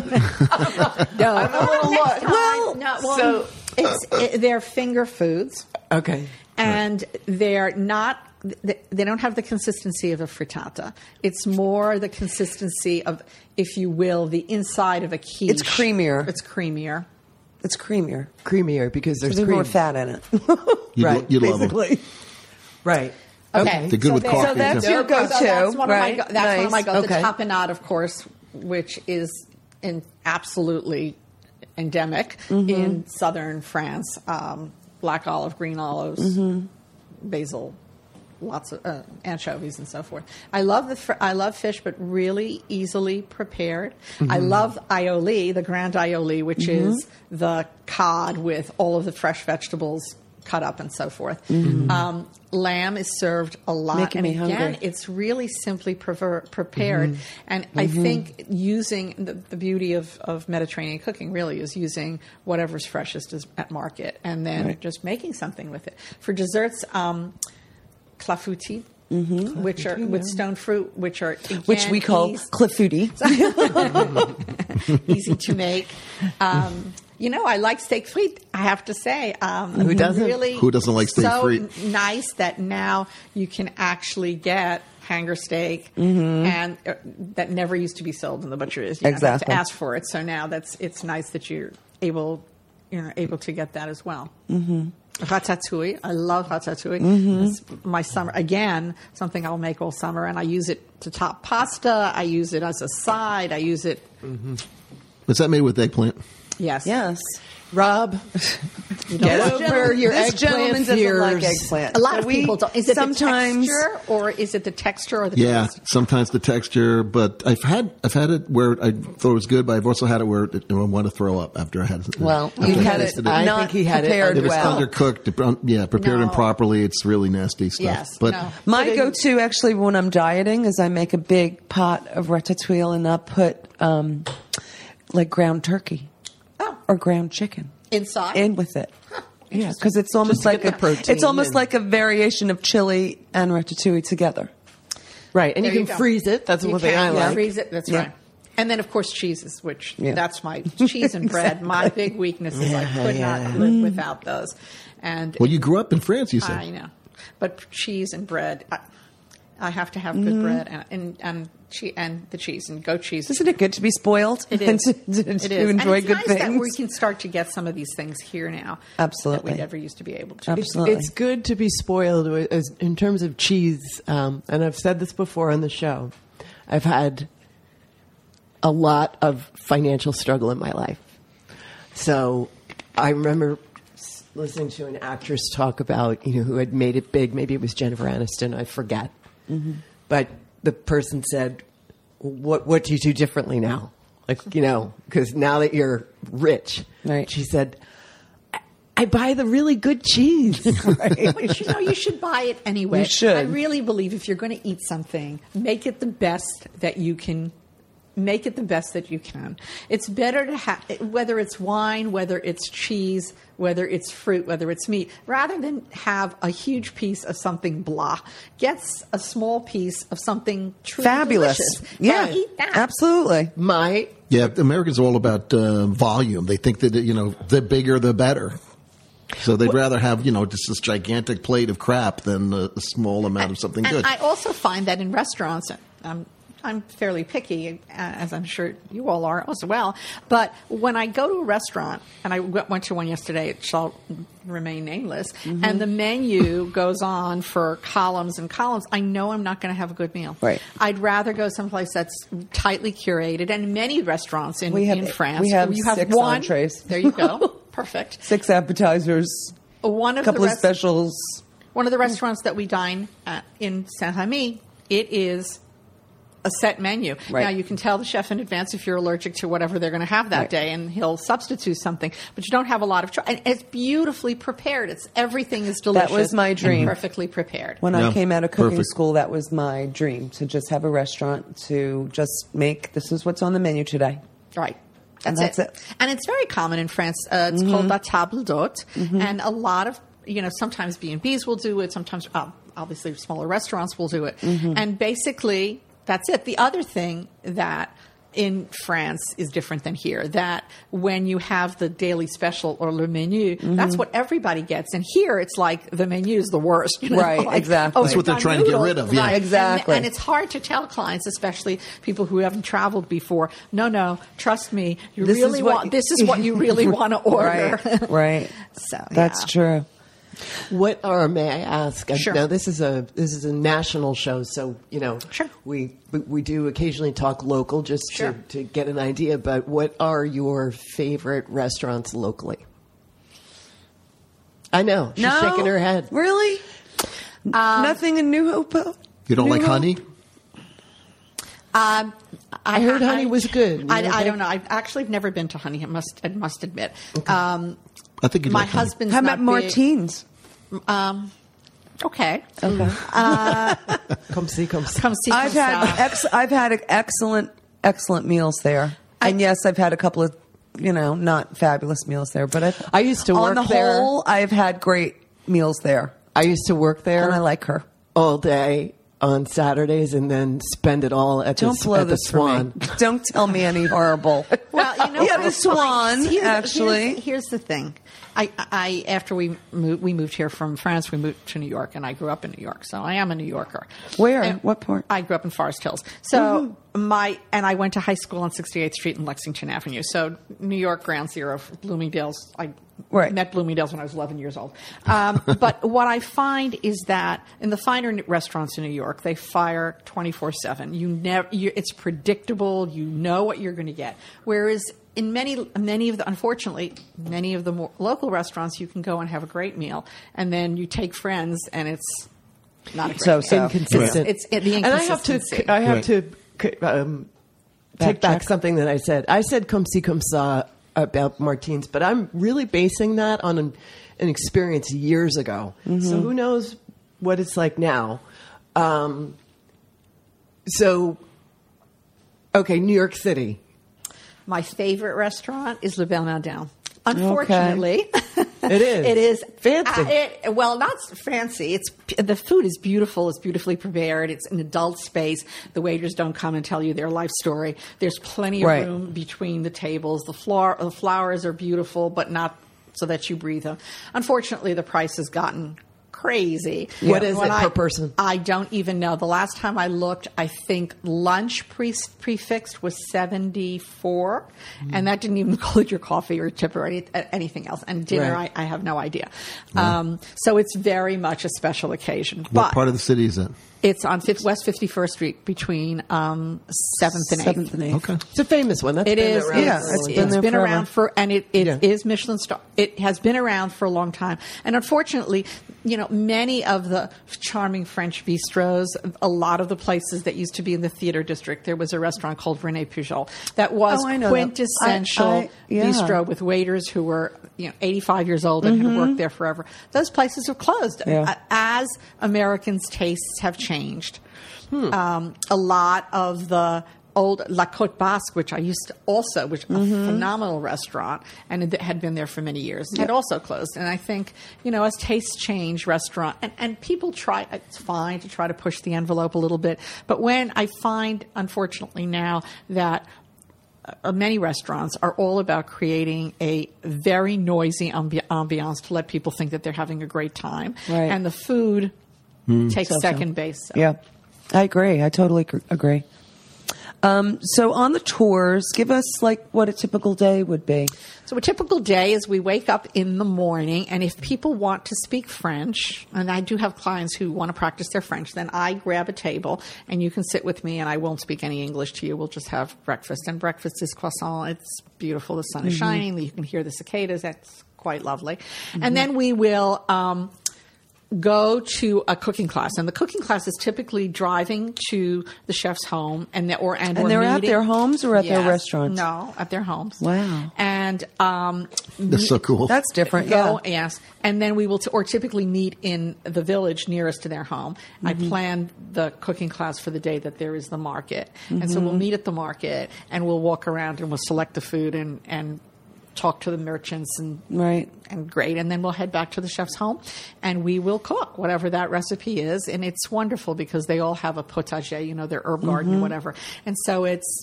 no. I'm a little Next lost. time- Well, no, well, so- it's it, they're finger foods. Okay. And they're not they, they don't have the consistency of a frittata. It's more the consistency of, if you will, the inside of a quiche. It's creamier. It's creamier. It's creamier. Creamier because there's, There's cream. more fat in it. You'd, Right. lo- you'd love them. basically. Right. Okay, They're good with there- coffee, So that's too. your go-to, So that's one right? of my go- that's one of my Nice. go. The Okay. tapenade, of course, which is in absolutely endemic Mm-hmm. in southern France. Um, black olive, green olives, Mm-hmm. basil, lots of uh, anchovies and so forth. I love the fr- I love fish, but really easily prepared. I love aioli, the grand aioli, which Mm-hmm. is the cod with all of the fresh vegetables cut up and so forth. Um, lamb is served a lot, Mm-hmm. Making and me again, hungry. it's really simply prever- prepared. And I think using the, the beauty of, of Mediterranean cooking really is using whatever's freshest is at market, and then Right. just making something with it. For desserts, um, clafouti, which are with stone fruit, which are again, Which we call easy, clafouti. easy to make. Um, you know, I like steak frites. I have to say, um, Who doesn't? Really, Who doesn't like steak so frite? n- nice that now you can actually get hanger steak, Mm-hmm. and uh, that never used to be sold in the butcheries. You have Exactly. to ask for it. So now that's it's nice that you're able, you know, able to get that as well. Mm-hmm. Ratatouille. I love ratatouille. Mm-hmm. It's my summer. Again, something I'll make all summer, and I use it to top pasta. I use it as a side. I use it. Is that made with eggplant? Yes. Yes. Rob, You get don't- over your this gentleman eggplant doesn't like fears. eggplant. A lot So of we people don't. Is it sometimes the texture, or is it the texture or the Yeah, taste? sometimes the texture, but I've had I've had it where I thought it was good, but I've also had it where it, I want to throw up after I had it. Well, after you I had it tasted I not think he had it prepared If it's well. undercooked, yeah, prepared No. improperly, it's really nasty stuff. Yes, but no. My But it- go-to actually when I'm dieting is I make a big pot of ratatouille and I'll put um, like ground turkey Oh. or ground chicken Inside? in with it. Yeah, because it's almost Just to like get a the protein it's almost and- like a variation of chili and ratatouille together. Right, and There you you can go. freeze it. That's You one thing can I like. freeze it. That's Yeah. right. And then, of course, cheeses, which Yeah. that's my cheese and bread. My big weakness is I could not live without those. And well, you grew up in France, you said. I know, but cheese and bread, I, I have to have good bread and and and, che- and the cheese and goat cheese. Isn't it good to be spoiled? It and is. to, to, It to is. enjoy and it's good nice things. that we can start to get some of these things here now. Absolutely. That we never used to be able to. Absolutely. It's good to be spoiled with- as, in terms of cheese, um, and I've said this before on the show. I've had a lot of financial struggle in my life. So I remember s- listening to an actress talk about, you know, who had made it big. Maybe it was Jennifer Aniston, I forget. But the person said, what, what do you do differently now? Like, you know, because now that you're rich. Right. She said, I, I buy the really good cheese. Right. But you know, you should buy it anyway. You should. I really believe if you're going to eat something, make it the best that you can. Make it the best that you can. It's better to have, whether it's wine, whether it's cheese, whether it's fruit, whether it's meat, rather than have a huge piece of something blah. Get a small piece of something truly Fabulous. delicious. Yeah, And eat that. absolutely. My Yeah, Americans are all about uh, volume. They think that, you know, the bigger the better. So they'd rather have, you know, just this gigantic plate of crap than a, a small amount of something and good. I also find that in restaurants, um, I'm fairly picky, uh, as I'm sure you all are as well. But when I go to a restaurant, and I w- went to one yesterday, it shall remain nameless, Mm-hmm. and the menu goes on for columns and columns, I know I'm not going to have a good meal. Right. I'd rather go someplace that's tightly curated, and many restaurants in, We have- in France, we have you have six one. entrees. There you go. Perfect. Six appetizers, One a of couple the of rest- specials. One of the restaurants that we dine at in Saint-Rémy, it is a set menu. Right. Now, you can tell the chef in advance if you're allergic to whatever they're going to have that Right. day, and he'll substitute something. But you don't have a lot of choice. And it's beautifully prepared. It's everything is delicious. was my and dream. perfectly prepared. When Yeah, I came out of cooking perfect. school, that was my dream to just have a restaurant to just make this is what's on the menu today. Right. And That's, that's it. it. And it's very common in France. Uh, it's called la table d'hôte. And a lot of, you know, sometimes B and B's will do it. Sometimes, uh, obviously, smaller restaurants will do it. And basically, that's it. The other thing that in France is different than here. That when you have the daily special or le menu, mm-hmm. that's what everybody gets. And here it's like the menu is the worst. You know? Right, like, exactly. oh, That's what they're trying noodles. to get rid of. Yeah, right. exactly. And, and it's hard to tell clients, especially people who haven't traveled before. No, no, trust me. You This really is what- want. This is what you really want to order. Right, right. So That's yeah. true. What are, may I ask? uh, Sure. Now, this is a this is a national show, so you know, Sure. we we- we do occasionally talk local just Sure. to, to get an idea. But what are your favorite restaurants locally? I know she's No, shaking her head. Really? Um, Nothing in New Hope. you don't New like Hope? honey? Um, I heard Honey was good. You I, don't I think? don't know. I actually have never been to Honey. I must I must admit. Um, I think you'd my like honey. husband's How not about big- Martine's? Um, okay. Okay. Come see, come see. Come see. I've come had saw. ex- I've had excellent excellent meals there, and yes, I've had a couple of you know not fabulous meals there, but I've, I used to on work the there. whole, I've had great meals there, I used to work there and I like her. all day on Saturdays, and then spend it all at Don't the, blow at the this Swan. for me. Don't tell me any horrible. Well, you know, Yeah, the it's fine. Swan, Here's- actually. Here's, here's the thing. I, I after we moved, we moved here from France, we moved to New York, and I grew up in New York, so I am a New Yorker. Where? And What part? I grew up in Forest Hills. So my and I went to high school on sixty-eighth Street and Lexington Avenue. So New York, ground zero. Bloomingdale's. I Right. met Bloomingdale's when I was eleven years old. Um, but what I find is that in the finer restaurants in New York, they fire twenty-four seven. You never. You, it's predictable. You know what you're going to get. Whereas in many, many of the, unfortunately, many of the more local restaurants, you can go and have a great meal, and then you take friends, and it's not a great So- meal. so. Inconsistent. It's, it's the and I have to, inconsistency. I have Right. to um, take back Backtrack. something that I said. I said "come see, come saw" about Martine's, but I'm really basing that on an, an experience years ago. So who knows what it's like now? Um, so, okay, New York City. My favorite restaurant is Le Bernardin. Unfortunately, It is. it is Fancy. uh, it, well, not fancy. It's the food is beautiful. It's beautifully prepared. It's an adult space. The waiters don't come and tell you their life story. There's plenty of Right. room between the tables. The floor, the flowers are beautiful, but not so that you breathe them. Unfortunately, the price has gotten crazy. What is When it I- per person? I don't even know. The last time I looked, I think lunch pre- prefixed was seventy-four, and that didn't even include your coffee or tip or any, anything else. And dinner, Right. I, I have no idea. Um, so it's very much a special occasion. What but part of the city is that? it's on fifth, West fifty-first Street between um, seventh and eighth. Seventh and eighth. Okay. It's a famous one. That's It been is. around Yeah, for a it's long been time. it's there been forever. around for, and it, it Yeah. is Michelin star. It has been around for a long time, and unfortunately, you know, many of the charming French bistros, a lot of the places that used to be in the theater district, there was a restaurant called René Pujol that was Oh, I know that. quintessential I- I- yeah. bistro with waiters who were, you know, eighty-five years old and had worked there forever. Those places have closed Yeah. as Americans' tastes have changed. Um, a lot of the old La Côte Basque, which I used to also, which a phenomenal restaurant, and it had been there for many years, had also closed. And I think, you know, as tastes change, restaurant and, and people try. It's fine to try to push the envelope a little bit, but when I find, unfortunately, now that uh, many restaurants are all about creating a very noisy ambi- ambiance to let people think that they're having a great time, Right. and the food takes So-so. second base. So. Yeah, I agree. I totally gr- agree. Um, so on the tours, give us like what a typical day would be. So a typical day is we wake up in the morning, and if people want to speak French, and I do have clients who want to practice their French, then I grab a table, and you can sit with me, and I won't speak any English to you. We'll just have breakfast, and breakfast is croissant. It's beautiful. The sun is shining. You can hear the cicadas. That's quite lovely. And then we will um, go to a cooking class, and the cooking class is typically driving to the chef's home, and the, or and, And or they're at meeting- their homes or at their Yes. restaurants? No, at their homes. Wow. And um, That's so cool. That's different. go, Yeah. yes. And then we will, t- or typically meet in the village nearest to their home. I plan the cooking class for the day that there is the market. And so we'll meet at the market, and we'll walk around, and we'll select the food and, and talk to the merchants and Right. and great. And then we'll head back to the chef's home, and we will cook whatever that recipe is. And it's wonderful because they all have a potager, you know, their herb garden or whatever. And so it's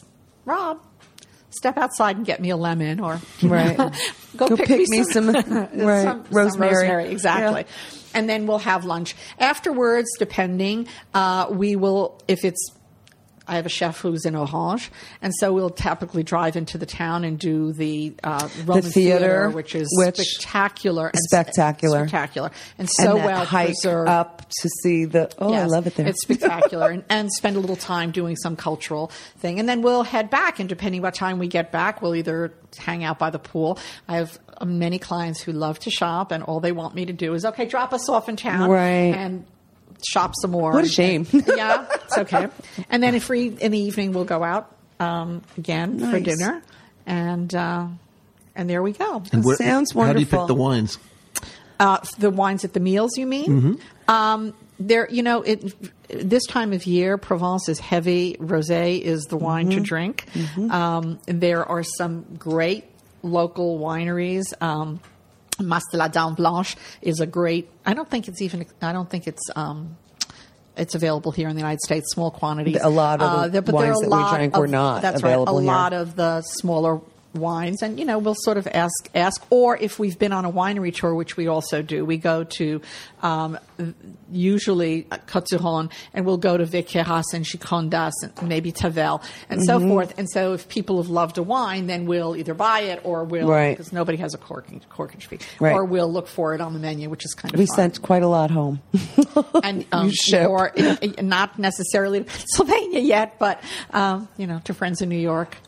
Rob, step outside and get me a lemon, or Right. go, Go pick, pick me me some, some- some- right, some rosemary. rosemary. Exactly. Yeah. And then we'll have lunch. Afterwards, depending, uh, we will, if it's, I have a chef who's in Orange, and so we'll typically drive into the town and do the uh, Roman The theater, which is which- spectacular. And Spectacular. Spectacular. And so and that well hike preserved. up to see the. Oh, I Yes, love it there. It's spectacular, and, and spend a little time doing some cultural thing, and then we'll head back. And depending what time we get back, we'll either hang out by the pool. I have uh, many clients who love to shop, and all they want me to do is, okay, drop us off in town, Right. and shop some more. What a And- shame. and- yeah, it's okay. And then if we in the evening, we'll go out um, again for Nice. dinner, and uh, and there we go. And where- Sounds How do you pick wonderful. the wines? Uh, the wines at the meals, you mean? Mm-hmm. Um, there, you know, it, this time of year, Provence is heavy. Rosé is the wine Mm-hmm. to drink. Um, there are some great local wineries. Um, Mas de la Dame Blanche is a great. I don't think it's even. I don't think it's. Um, it's available here in the United States, small quantities. A lot of the Uh, there- but there are wines a that we lot drank of- were not that's available right, a here. lot of the smaller wines, and you know we'll sort of ask ask or if we've been on a winery tour, which we also do, we go to um, usually Côte-du-Rhône, and we'll go to Viqueras and Gicondas and maybe Tavel and so Mm-hmm. forth. And so if people have loved a wine, then we'll either buy it or we'll Right. because nobody has a corking corkage fee, Right. or we'll look for it on the menu, which is kind of We fun. sent quite a lot home. and um, ship. or it, it- not necessarily to Pennsylvania yet, but um, you know to friends in New York.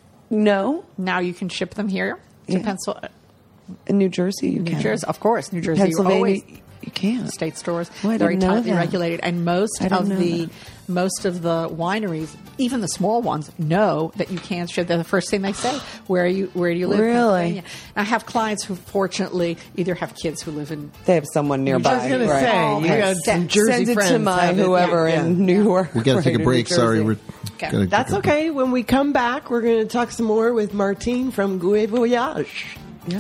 No, Now you can ship them here to Yeah. Pennsylvania. in New Jersey you New can. Jersey, of course, New Jersey. Pennsylvania, always you can't. state stores, Oh, I very didn't know tightly that. regulated, and most I didn't of know the that. most of the wineries, even the small ones, know that you can't ship. They're the first thing they say. Where are you? Where do you live? Really? Pennsylvania. I have clients who, fortunately, either have kids who live in. They have someone nearby. I was going to right. say, Oh, you okay. got some Jersey Send it friends. to my have it. whoever Yeah, in yeah. New York. We got to right, take a in break. New Sorry, Jersey. we're. Okay. gotta That's take a break. okay. When we come back, we're going to talk some more with Martine from Gouet Voyage. Yeah.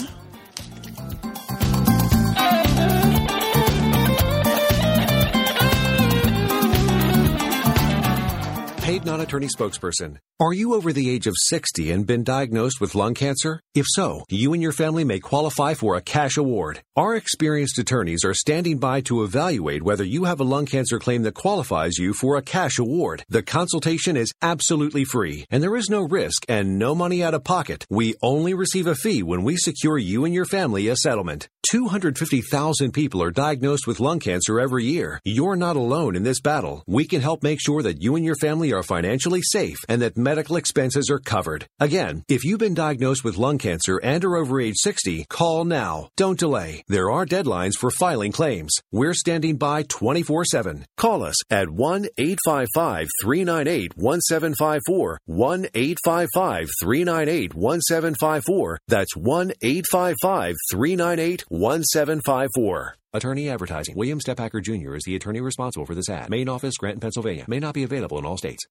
Paid non-attorney spokesperson. Are you over the age of sixty and been diagnosed with lung cancer? If so, you and your family may qualify for a cash award. Our experienced attorneys are standing by to evaluate whether you have a lung cancer claim that qualifies you for a cash award. The consultation is absolutely free, and there is no risk and no money out of pocket. We only receive a fee when we secure you and your family a settlement. two hundred fifty thousand people are diagnosed with lung cancer every year. You're not alone in this battle. We can help make sure that you and your family are financially safe and that medical expenses are covered. Again, if you've been diagnosed with lung cancer and are over age sixty, call now. Don't delay. There are deadlines for filing claims. We're standing by twenty-four seven. Call us at one eight five five, three nine eight, one seven five four, one eight five five, three nine eight, one seven five four. That's one eight five five, three nine eight, one seven five four. Attorney advertising. William Stephacker Junior is the attorney responsible for this ad. Main office, Granton, Pennsylvania. May not be available in all states.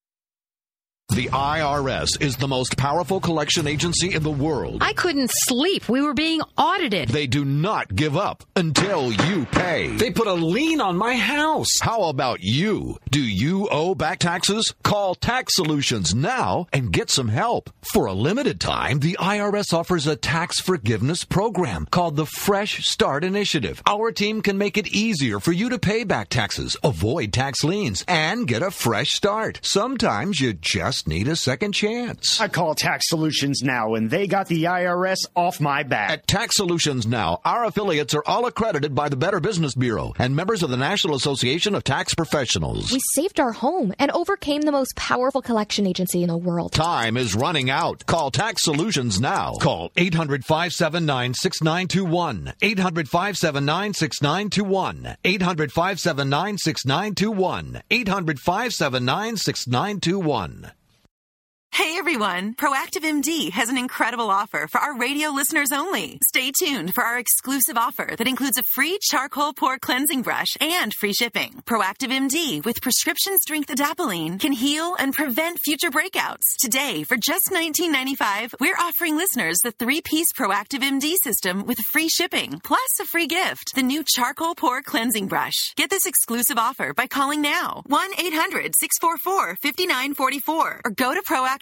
The I R S is the most powerful collection agency in the world. I couldn't sleep. We were being audited. They do not give up until you pay. They put a lien on my house. How about you? Do you owe back taxes? Call Tax Solutions now and get some help. For a limited time, the I R S offers a tax forgiveness program called the Fresh Start Initiative. Our team can make it easier for you to pay back taxes, avoid tax liens, and get a fresh start. Sometimes you just need a second chance. I call Tax Solutions now, and they got the I R S off my back. At Tax Solutions Now, our affiliates are all accredited by the Better Business Bureau and members of the National Association of Tax Professionals. We saved our home and overcame the most powerful collection agency in the world. Time is running out. Call Tax Solutions now. Call eight hundred, five seven nine, six nine two one. eight hundred, five seven nine, six nine two one. eight hundred, five seven nine, six nine two one. eight hundred, five seven nine, six nine two one. Hey everyone, Proactive M D has an incredible offer for our radio listeners only. Stay tuned for our exclusive offer that includes a free charcoal pore cleansing brush and free shipping. Proactive M D with prescription strength adapalene can heal and prevent future breakouts. Today, for just nineteen ninety-five dollars, we're offering listeners the three-piece Proactive M D system with free shipping, plus a free gift, the new charcoal pore cleansing brush. Get this exclusive offer by calling now, one eight hundred, six four four, five nine four four, or go to proactive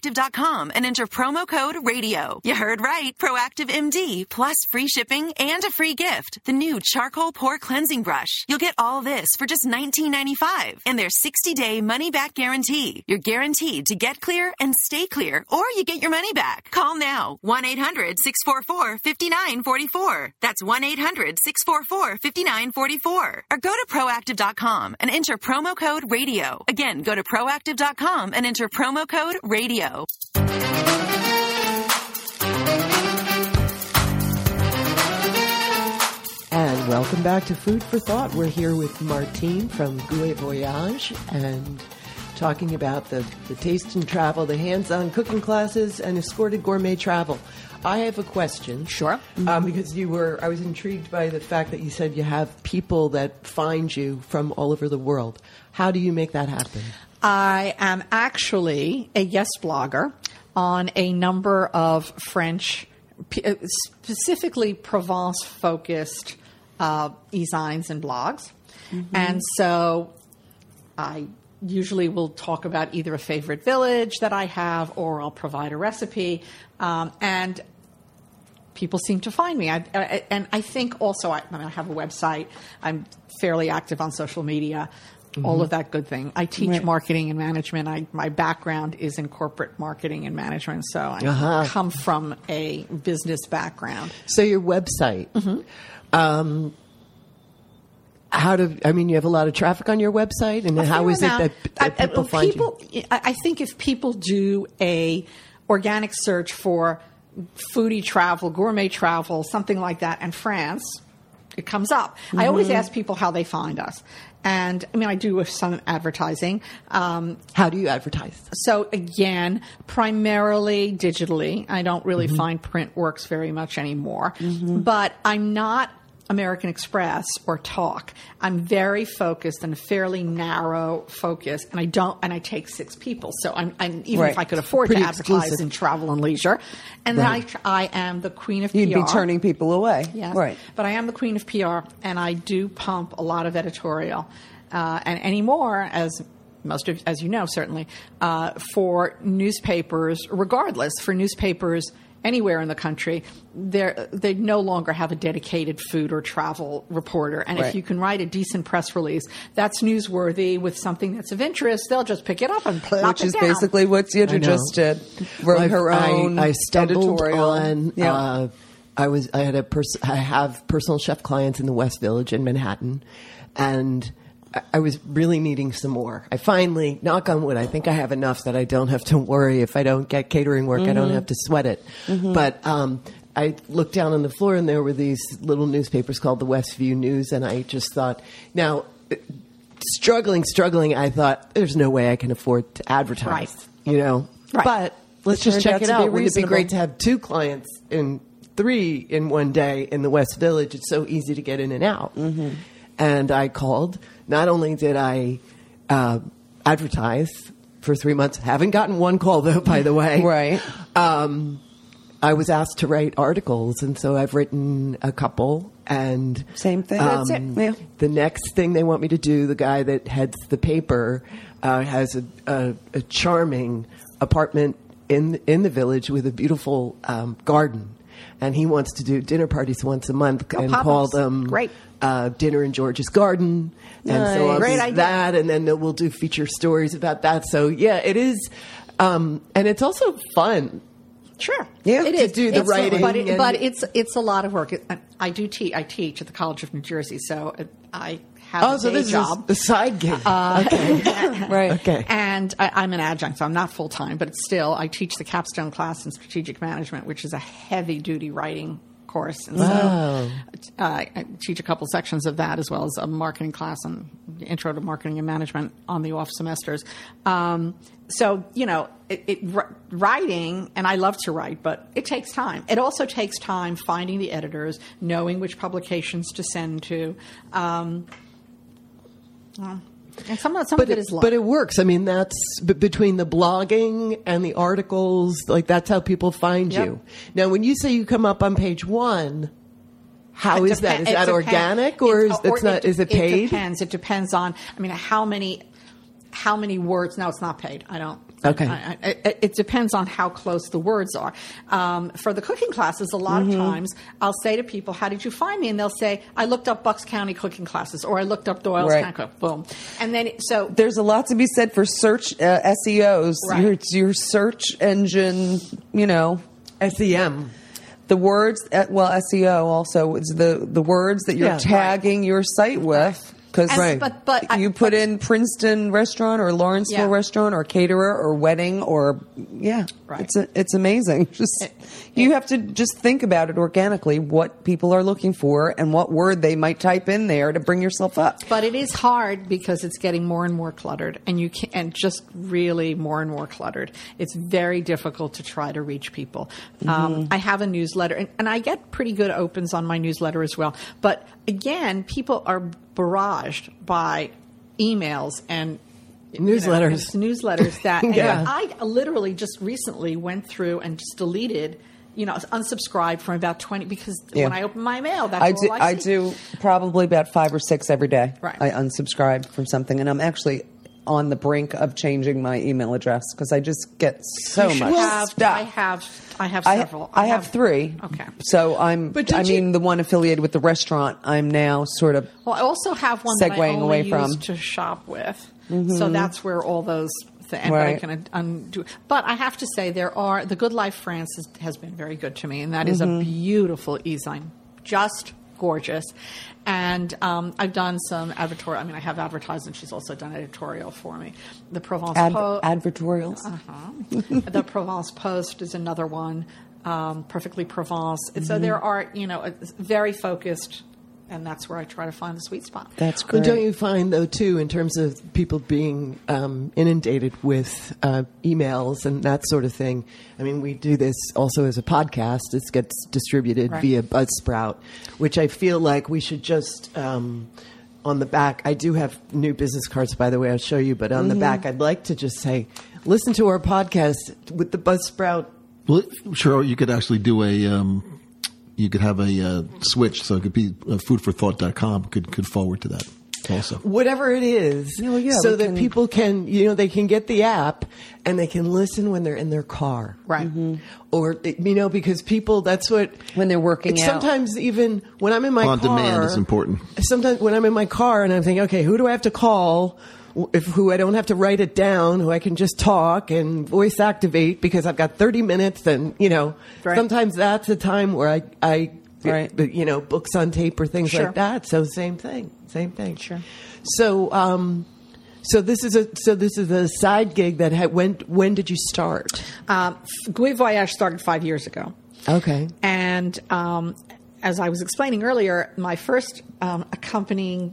Proactive dot com and enter promo code RADIO. You heard right. Proactive M D plus free shipping and a free gift. The new charcoal pore cleansing brush. You'll get all this for just nineteen ninety-five dollars and their sixty-day money-back guarantee. You're guaranteed to get clear and stay clear, or you get your money back. Call now. one eight hundred six four four five nine four four. That's one eight hundred six four four five nine four four. Or go to Proactive dot com and enter promo code RADIO. Again, go to Proactive dot com and enter promo code RADIO. And welcome back to Food for Thought. We're here with Martine from Goût et Voyage and talking about the, the taste and travel, the hands-on cooking classes, and escorted gourmet travel. I have a question. Sure. Mm-hmm. Um, because you were, I was intrigued by the fact that you said you have people that find you from all over the world. How do you make that happen? I am actually a guest blogger on a number of French, specifically Provence-focused uh, e-zines and blogs. Mm-hmm. And so I usually will talk about either a favorite village that I have, or I'll provide a recipe. Um, and people seem to find me. I, I, and I think also I, I have a website. I'm fairly active on social media. Mm-hmm. All of that good thing. I teach right. marketing and management. I, my background is in corporate marketing and management, so I uh-huh. come from a business background. So your website, mm-hmm. um, how do I mean? You have a lot of traffic on your website, and a how is amount. it that, that I, people I, find people, you? I think if people do a organic search for foodie travel, gourmet travel, something like that, and France, it comes up. Mm-hmm. I always ask people how they find us. And, I mean, I do some advertising. Um, How do you advertise? So, again, primarily digitally. I don't really mm-hmm. find print works very much anymore. Mm-hmm. But I'm not American Express or Talk. I'm very focused and fairly narrow focus, and I don't, and I take six people. So I'm, I'm even right. if I could afford Pretty to advertise exclusive. in travel and leisure, and right. then I, I am the queen of You'd P R. be turning people away, yes, right? But I am the queen of P R, and I do pump a lot of editorial, uh, and anymore as. Most of, as you know, certainly, uh, for newspapers, regardless, for newspapers anywhere in the country, they no longer have a dedicated food or travel reporter. And right. if you can write a decent press release that's newsworthy with something that's of interest, they'll just pick it up and plop Which it is down. basically what Deirdre just did. Wrote Well, her I, own I stumbled editorial. on. Yeah. Uh, I was. I had a. Pers- I have personal chef clients in the West Village in Manhattan, and I was really needing some more. I finally, knock on wood, I think I have enough that I don't have to worry if I don't get catering work. Mm-hmm. I don't have to sweat it. Mm-hmm. But um, I looked down on the floor, and there were these little newspapers called the Westview News, and I just thought, now, struggling, struggling, I thought, there's no way I can afford to advertise, right. you know. Right. But let's It just turned check out it to be out. Wouldn't it be reasonable. great to have two clients in three in one day in the West Village? It's so easy to get in and out. Mm-hmm. And I called. Not only did I uh, advertise for three months, haven't gotten one call though, by the way. Right. Um, I was asked to write articles, and so I've written a couple. And same thing. Um, That's it. Yeah. The next thing they want me to do, the guy that heads the paper uh, has a, a, a charming apartment in in the village with a beautiful um, garden. And he wants to do dinner parties once a month Oh, and pop-ups. call them Great. Uh, Dinner in George's Garden. And Nice. so I'll Great do idea. that, and then we'll do feature stories about that. So, yeah, it is. Um, and it's also fun. Sure, Yeah. it To is. do the It's- writing but, it, and- but it's it's a lot of work. It, I do teach. I teach at the College of New Jersey, so it, I have Oh, a so day this job. is the side gig. Uh, okay. Right. Okay. And I, I'm an adjunct, so I'm not full time, but still, I teach the capstone class in strategic management, which is a heavy duty writing course. And Wow. so uh, I teach a couple sections of that, as well as a marketing class on intro to marketing and management on the off semesters. Um, so, you know, it, it, writing, and I love to write, but it takes time. It also takes time finding the editors, knowing which publications to send to. Um, well, and some of, some But of it it, is luck. but it works. I mean, that's b- between the blogging and the articles. Like, that's how people find Yep. you. Now, when you say you come up on page one, how It is that? depen- Is it that depen- organic, or is it's- it's not? Is it paid? It depends. It depends on. I mean, how many, how many words? No, it's not paid. I don't. Okay. I, I, it, it depends on how close the words are. Um, for the cooking classes, a lot Mm-hmm. of times I'll say to people, "How did you find me?" And they'll say, "I looked up Bucks County cooking classes," or "I looked up Doyle's Right. County Cook." Boom. And then so There's a lot to be said for search uh, S E Os. Right. Your, your search engine, you know, S E M. the words. Uh, well, S E O also is the the words that you're Yeah. tagging your site with. Because And- but- but I- you put but- in Princeton restaurant or Lawrenceville Yeah. restaurant or caterer or wedding or yeah, Right. it's a, it's amazing. Just you have to just think about it organically, what people are looking for and what word they might type in there to bring yourself up. But it is hard because it's getting more and more cluttered, and you can and just really more and more cluttered. It's very difficult to try to reach people. Um, I have a newsletter, and, and I get pretty good opens on my newsletter as well. But again, people are barraged by emails and Newsletters. you know, newsletters that and Yeah. I literally just recently went through and just deleted. You know, unsubscribed from about twenty because Yeah. when I open my mail, that's I all do, I I see. do probably about five or six every day. Right. I unsubscribe from something, and I'm actually on the brink of changing my email address because I just get so You should much have, stuff. I have. I have I, several. I have three. Okay. So I'm. But I did you- mean, the one affiliated with the restaurant, I'm now sort of. Well, I also have one that I Segueing only away use from. to shop with. So that's where all those th- and Right. I can undo. But I have to say, there are the Good Life France has, has been very good to me, and that is a beautiful e-zine, just gorgeous. And um, I've done some advertorial. I mean, I have advertised, and she's also done editorial for me. The Provence Ad- Post. advertorials. Uh-huh. The Provence Post is another one. Um, Perfectly Provence. And So there are, you know, it's very focused, and that's where I try to find the sweet spot. That's Well, great. don't you find, though, too, in terms of people being um, inundated with uh, emails and that sort of thing? I mean, we do this also as a podcast. It gets distributed Right. via Buzzsprout, which I feel like we should just, um, on the back, I do have new business cards, by the way, I'll show you, but on the back, I'd like to just say, listen to our podcast with the Buzzsprout. Well, sure, you could actually do a, um, you could have a uh, switch, so it could be uh, food for thought dot com could could forward to that also. Whatever it is, Oh, yeah, so we that can- people can, you know, they can get the app and they can listen when they're in their car. Right. Or, you know, because people, that's what. When they're working it's out. Sometimes even when I'm in my On car. demand is important. Sometimes when I'm in my car and I'm thinking, okay, who do I have to call? If who I don't have to write it down, who I can just talk and voice activate because I've got thirty minutes, and you know, Right. sometimes that's a time where I, I, Right. you know, books on tape or things Sure. like that. So same thing, same thing. Sure. So, um, so this is a so this is a side gig that had, when when did you start? Um, Gui Voyage started five years ago. Okay. And um, as I was explaining earlier, my first um, accompanying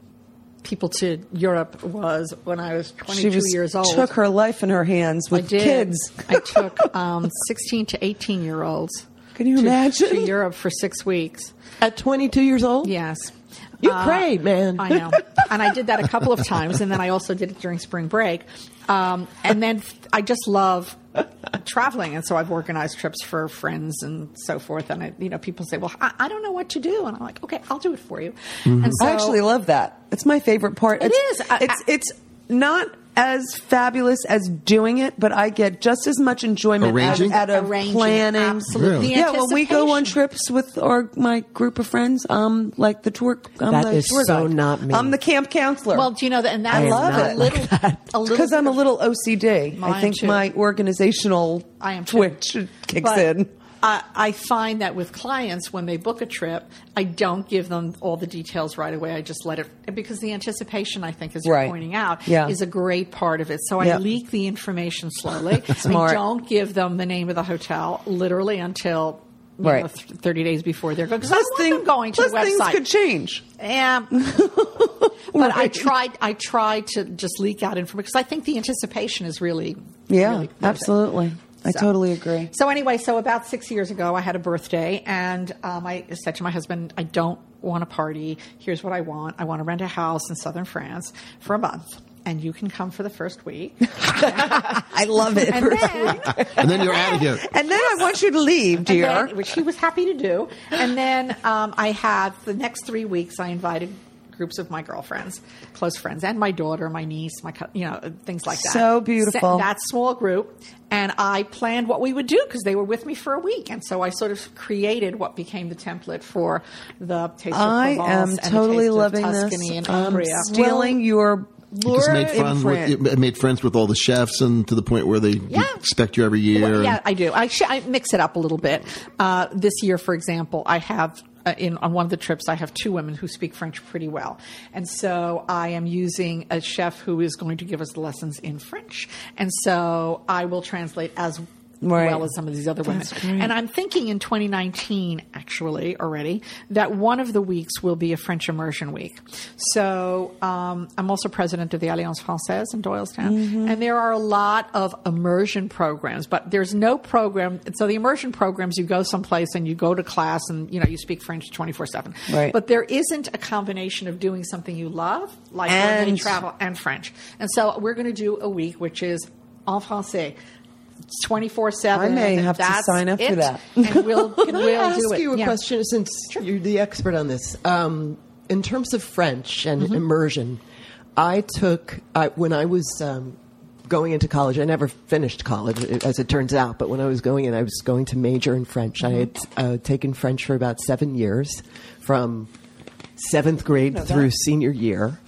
people to Europe was when I was She twenty-two was, years old. took her life in her hands with I did. kids. I took um, sixteen to eighteen year olds. Can you to, imagine? to Europe for six weeks. At twenty-two years old? Yes. You're Uh, great, man. I know. And I did that a couple of times, and then I also did it during spring break. Um, and then I just love traveling, and so I've organized trips for friends and so forth. And I, you know, people say, "Well, I, I don't know what to do," and I'm like, "Okay, I'll do it for you." And so, I actually love that. It's my favorite part. It it's, is. I- It's it's not as fabulous as doing it, but I get just as much enjoyment Arranging? out, out of Arranging, planning. absolutely. The Yeah, when we go on anticipation. trips with our my group of friends, um, like the tour. I'm That the is tour so guide. not me. I'm the camp counselor. Well, do you know that? And that's I love a it. little, a little because I'm a bit of- little O C D. I Mine think too. my organizational I am too. twitch kicks But in. I, I find that with clients, when they book a trip, I don't give them all the details right away. I just let it, because the anticipation, I think, as you're Right. pointing out, Yeah. is a great part of it. So Yeah. I leak the information slowly. Smart. I don't give them the name of the hotel literally until you Right. know, th- thirty days before they're going. Because I Plus, want thing- them going to plus the things website. could change. Yeah. But I Right. tried. I tried to just leak out information because I think the anticipation is really, Yeah, really worth it. absolutely. I So- totally agree. So anyway, so about six years ago, I had a birthday, and um, I said to my husband, "I don't want a party. Here's what I want. I want to rent a house in southern France for a month, and you can come for the first week." I love it. And then, And then you're out of here. And then I want you to leave, and dear. then- which he was happy to do. And then um, I had the next three weeks. I invited groups of my girlfriends, close friends, and my daughter, my niece, my co- you know things like that. So beautiful. That small group, and I planned what we would do because they were with me for a week, and so I sort of created what became the template for the Taste of I Provence am and totally the Taste loving of this. Tuscany and I'm Umbria. stealing your Just made friends with it made friends with all the chefs, and to the point where they Yeah. expect you every year. Well, yeah, I do. I, sh- I mix it up a little bit. Uh, this year, for example, I have uh, in on one of the trips, I have two women who speak French pretty well, and so I am using a chef who is going to give us lessons in French, and so I will translate as Right. well as some of these other women. That's great. And I'm thinking in twenty nineteen, actually, already, that one of the weeks will be a French immersion week. So um, I'm also president of the Alliance Française in Doylestown. Mm-hmm. And there are a lot of immersion programs, but there's no program. So the immersion programs, you go someplace and you go to class and, you know, you speak French twenty-four seven. Right. But there isn't a combination of doing something you love, like And- gourmet travel and French. And so we're going to do a week, which is en français. twenty-four seven. I may and have to that's sign up for it. that. And we'll, Can I we'll ask do it. you a Yeah. question since you're the expert on this? Um, in terms of French and Mm-hmm. immersion, I took, I, when I was um, going into college, I never finished college, as it turns out, but when I was going in, I was going to major in French. I had uh, taken French for about seven years, from seventh grade through senior year.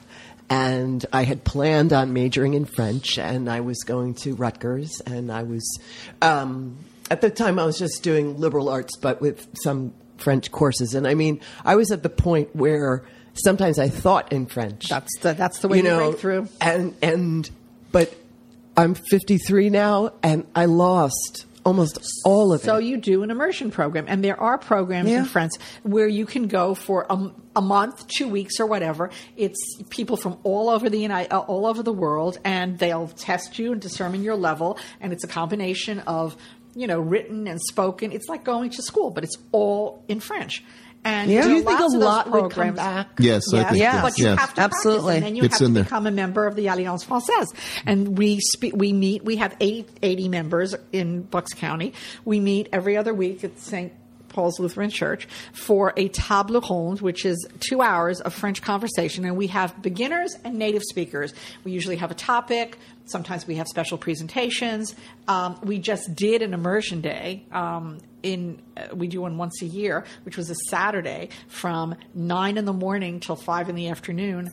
And I had planned on majoring in French, and I was going to Rutgers, and I was, um, at the time I was just doing liberal arts, but with some French courses. And I mean, I was at the point where sometimes I thought in French. That's the, that's the way you, you know, break through. And, and, but I'm fifty-three now, and I lost almost all of So it. you do an immersion program, and there are programs Yeah. in France where you can go for a, a month, two weeks, or whatever. It's people from all over the United, uh, all over the world, and they'll test you and determine your level. And it's a combination of, you know, written and spoken. It's like going to school, but it's all in French. And Yeah. there Do are you think lots a of those lot would come programs. back? Yes, I think Yeah. But you yes. have to Absolutely. practice, and then you It's have to in there. become a member of the Alliance Française. And we spe- we meet. We have eighty, eighty members in Bucks County. We meet every other week at Saint Paul's Lutheran Church for a table ronde, which is two hours of French conversation, and we have beginners and native speakers. We usually have a topic. Sometimes we have special presentations. Um, we just did an immersion day. Um, in uh, we do one once a year, which was a Saturday from nine in the morning till five in the afternoon.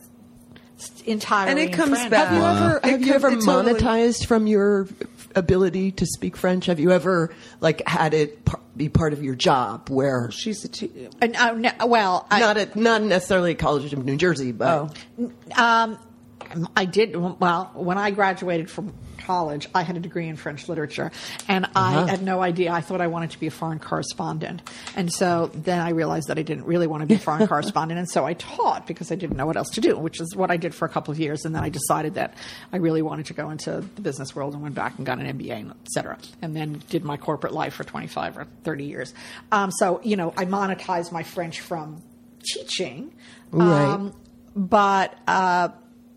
Entirely And it in comes French. back. Have you Wow. ever, It have you comes- ever it totally- monetized from your ability to speak French? Have you ever like had it par- be part of your job where She's a t- And, uh, no, well, I, not at not necessarily at College of New Jersey, but Um, I did. Well, when I graduated from college, I had a degree in French literature, and Uh-huh. I had no idea. I thought I wanted to be a foreign correspondent, and so then I realized that I didn't really want to be a foreign correspondent, and so I taught because I didn't know what else to do, which is what I did for a couple of years, and then I decided that I really wanted to go into the business world and went back and got an M B A, et cetera, and then did my corporate life for twenty-five or thirty years. Um, so, you know, I monetized my French from teaching. Right. Um, but uh,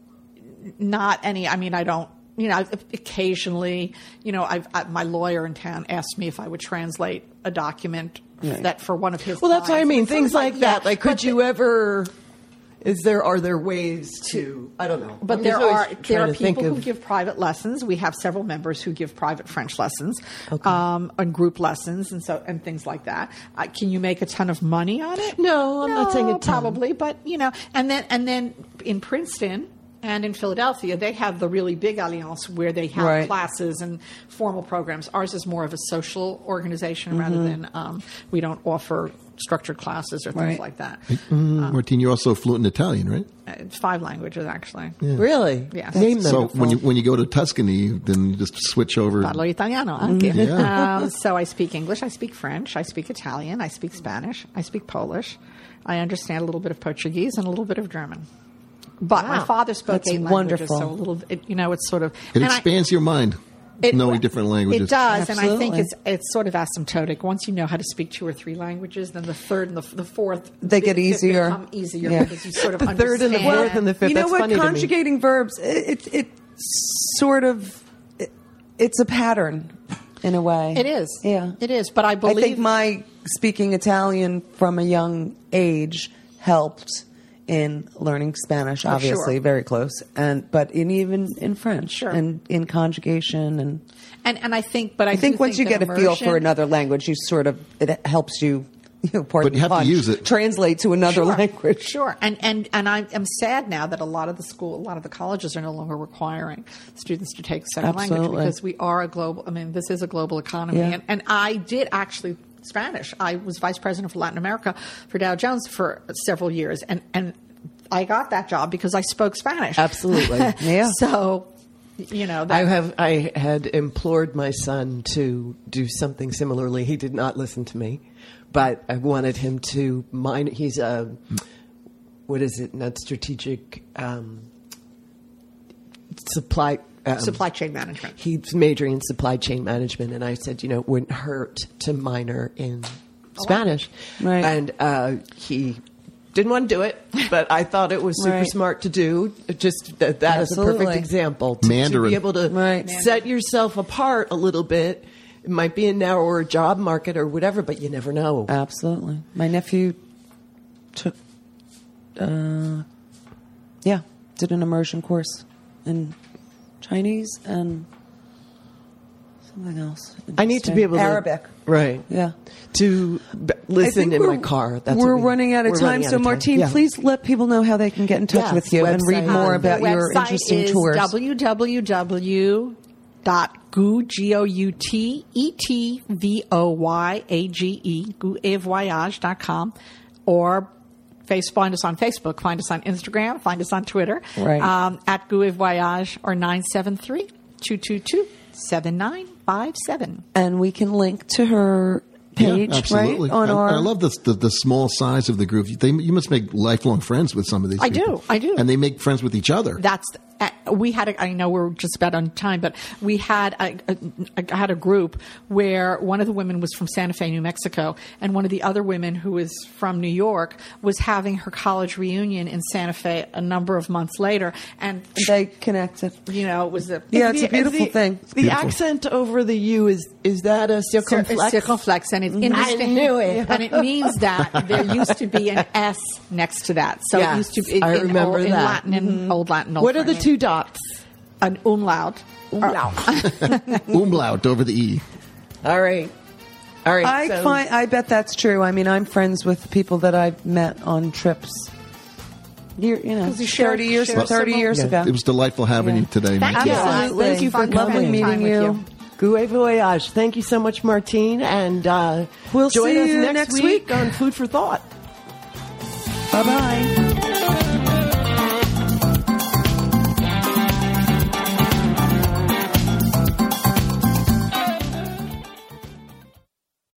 not any. I mean, I don't. You know, occasionally, you know, I've, I, my lawyer in town asked me if I would translate a document Right. that for one of his. well, that's what I clients. mean. And it's Things sort of like that. yeah, Like, could but you ever? Is there are there ways to? I don't know. But I'm there just always are trying there are to think people who of- give private lessons. We have several members who give private French lessons, Okay. um, and group lessons, and so and things like that. Uh, can you make a ton of money on it? No, I'm not saying a ton. probably, but you know, and then and then in Princeton and in Philadelphia, they have the really big Alliance where they have Right. classes and formal programs. Ours is more of a social organization rather Mm-hmm. than um, we don't offer structured classes or things Right. like that. Mm, Martine, you're also fluent in Italian, right? Uh, It's five languages actually. Really? Yeah. Name them. So when you when you go to Tuscany, then you just switch over. Parlo italiano anche. Yeah. Um, so I speak English, I speak French, I speak Italian, I speak Spanish, I speak Polish. I understand a little bit of Portuguese and a little bit of German. But my Wow. father spoke That's eight languages, wonderful. so a little. It, you know, it's sort of It and I- expands your mind, it- knowing different languages. It does, and I think Absolutely. it's it's sort of asymptotic. Once you know how to speak two or three languages, then the third and the, the fourth They get fifth easier. become easier Yeah. because you sort of The third and the understand. fourth and the fifth. You know That's what? funny to me. Conjugating verbs, it, it, it sort of, it, it's a pattern in a way. It is. Yeah. It is. But I I believe think my speaking Italian from a young age helped in learning Spanish, Oh, obviously, sure. very close, and but in even in French Sure. and in conjugation and And and I think, but I, I think do once you think get that a feel for immersion- another language, you sort of it helps you. You know, pardon But you have the to pun, use it. Translate to another Sure, language. Sure, and and and I am sad now that a lot of the school, a lot of the colleges are no longer requiring students to take second language Absolutely. because we are a global. I mean, this is a global economy, Yeah. and, and I did actually Spanish. I was vice president for Latin America for Dow Jones for several years, and and I got that job because I spoke Spanish. Absolutely. Yeah. So, you know, that, I have. I had implored my son to do something similarly. He did not listen to me, but I wanted him to mine. He's a what is it? Not strategic um, supply um, supply chain management. He's majoring in supply chain management, and I said, you know, it wouldn't hurt to minor in Spanish, Right. and uh, he. Didn't want to do it, but I thought it was super Right. smart to do. Just that, that is a perfect Absolutely. example to, to Mandarin. be able to Right. set yourself apart a little bit. It might be a narrower job market or whatever, but you never know. Absolutely. My nephew took, uh, yeah, did an immersion course in Chinese and something else. I need to be able to Arabic. right? Yeah. To b- I listen think in we're- my car. That's we're what we- running out of we're time. running out So, of time. Martine, Yeah. please let people know how they can get in touch Yes, with you and read website. more Um, about the your website interesting is tours. w w w dot goo g o u t e t v o y a g e goo et voyage dot com, or face find us on Facebook, find us on Instagram, find us on Twitter, Right. um, at Goo et Voyage, or nine seven three, two two two, seven nine five seven. And we can link to her page, yeah, absolutely. right? On I, our I love the, the the small size of the group. They, you must make lifelong friends with some of these. I people. do, I do. and they make friends with each other. That's uh, we had. A, I know we're just about on time, but we had a, a, a had a group where one of the women was from Santa Fe, New Mexico, and one of the other women who was from New York was having her college reunion in Santa Fe a number of months later, and they connected. You know, it was a Yeah, it's a The- beautiful the- thing. The accent over the U is is that a circumflex? circumflex, and it's I interesting. knew it. and it means that there used to be an S next to that. So Yes, it used to be I in, remember old, in that. Latin and Old Latin. Old What are the French. two dots? An umlaut. Umlaut. Umlaut over the E. All right. All right. I so- find, I bet that's true. I mean, I'm friends with people that I've met on trips. Year, you know, 'Cause you share- thirty years, share thirty similar- years Yeah, ago. It was delightful having Yeah. you today, Thank Martine. you. Absolutely. Thank you for Lovely spending meeting time with you. you. Goo et Voyage. Thank you so much, Martine. And uh, We'll join see us you next, next week week. on Food for Thought. Bye bye.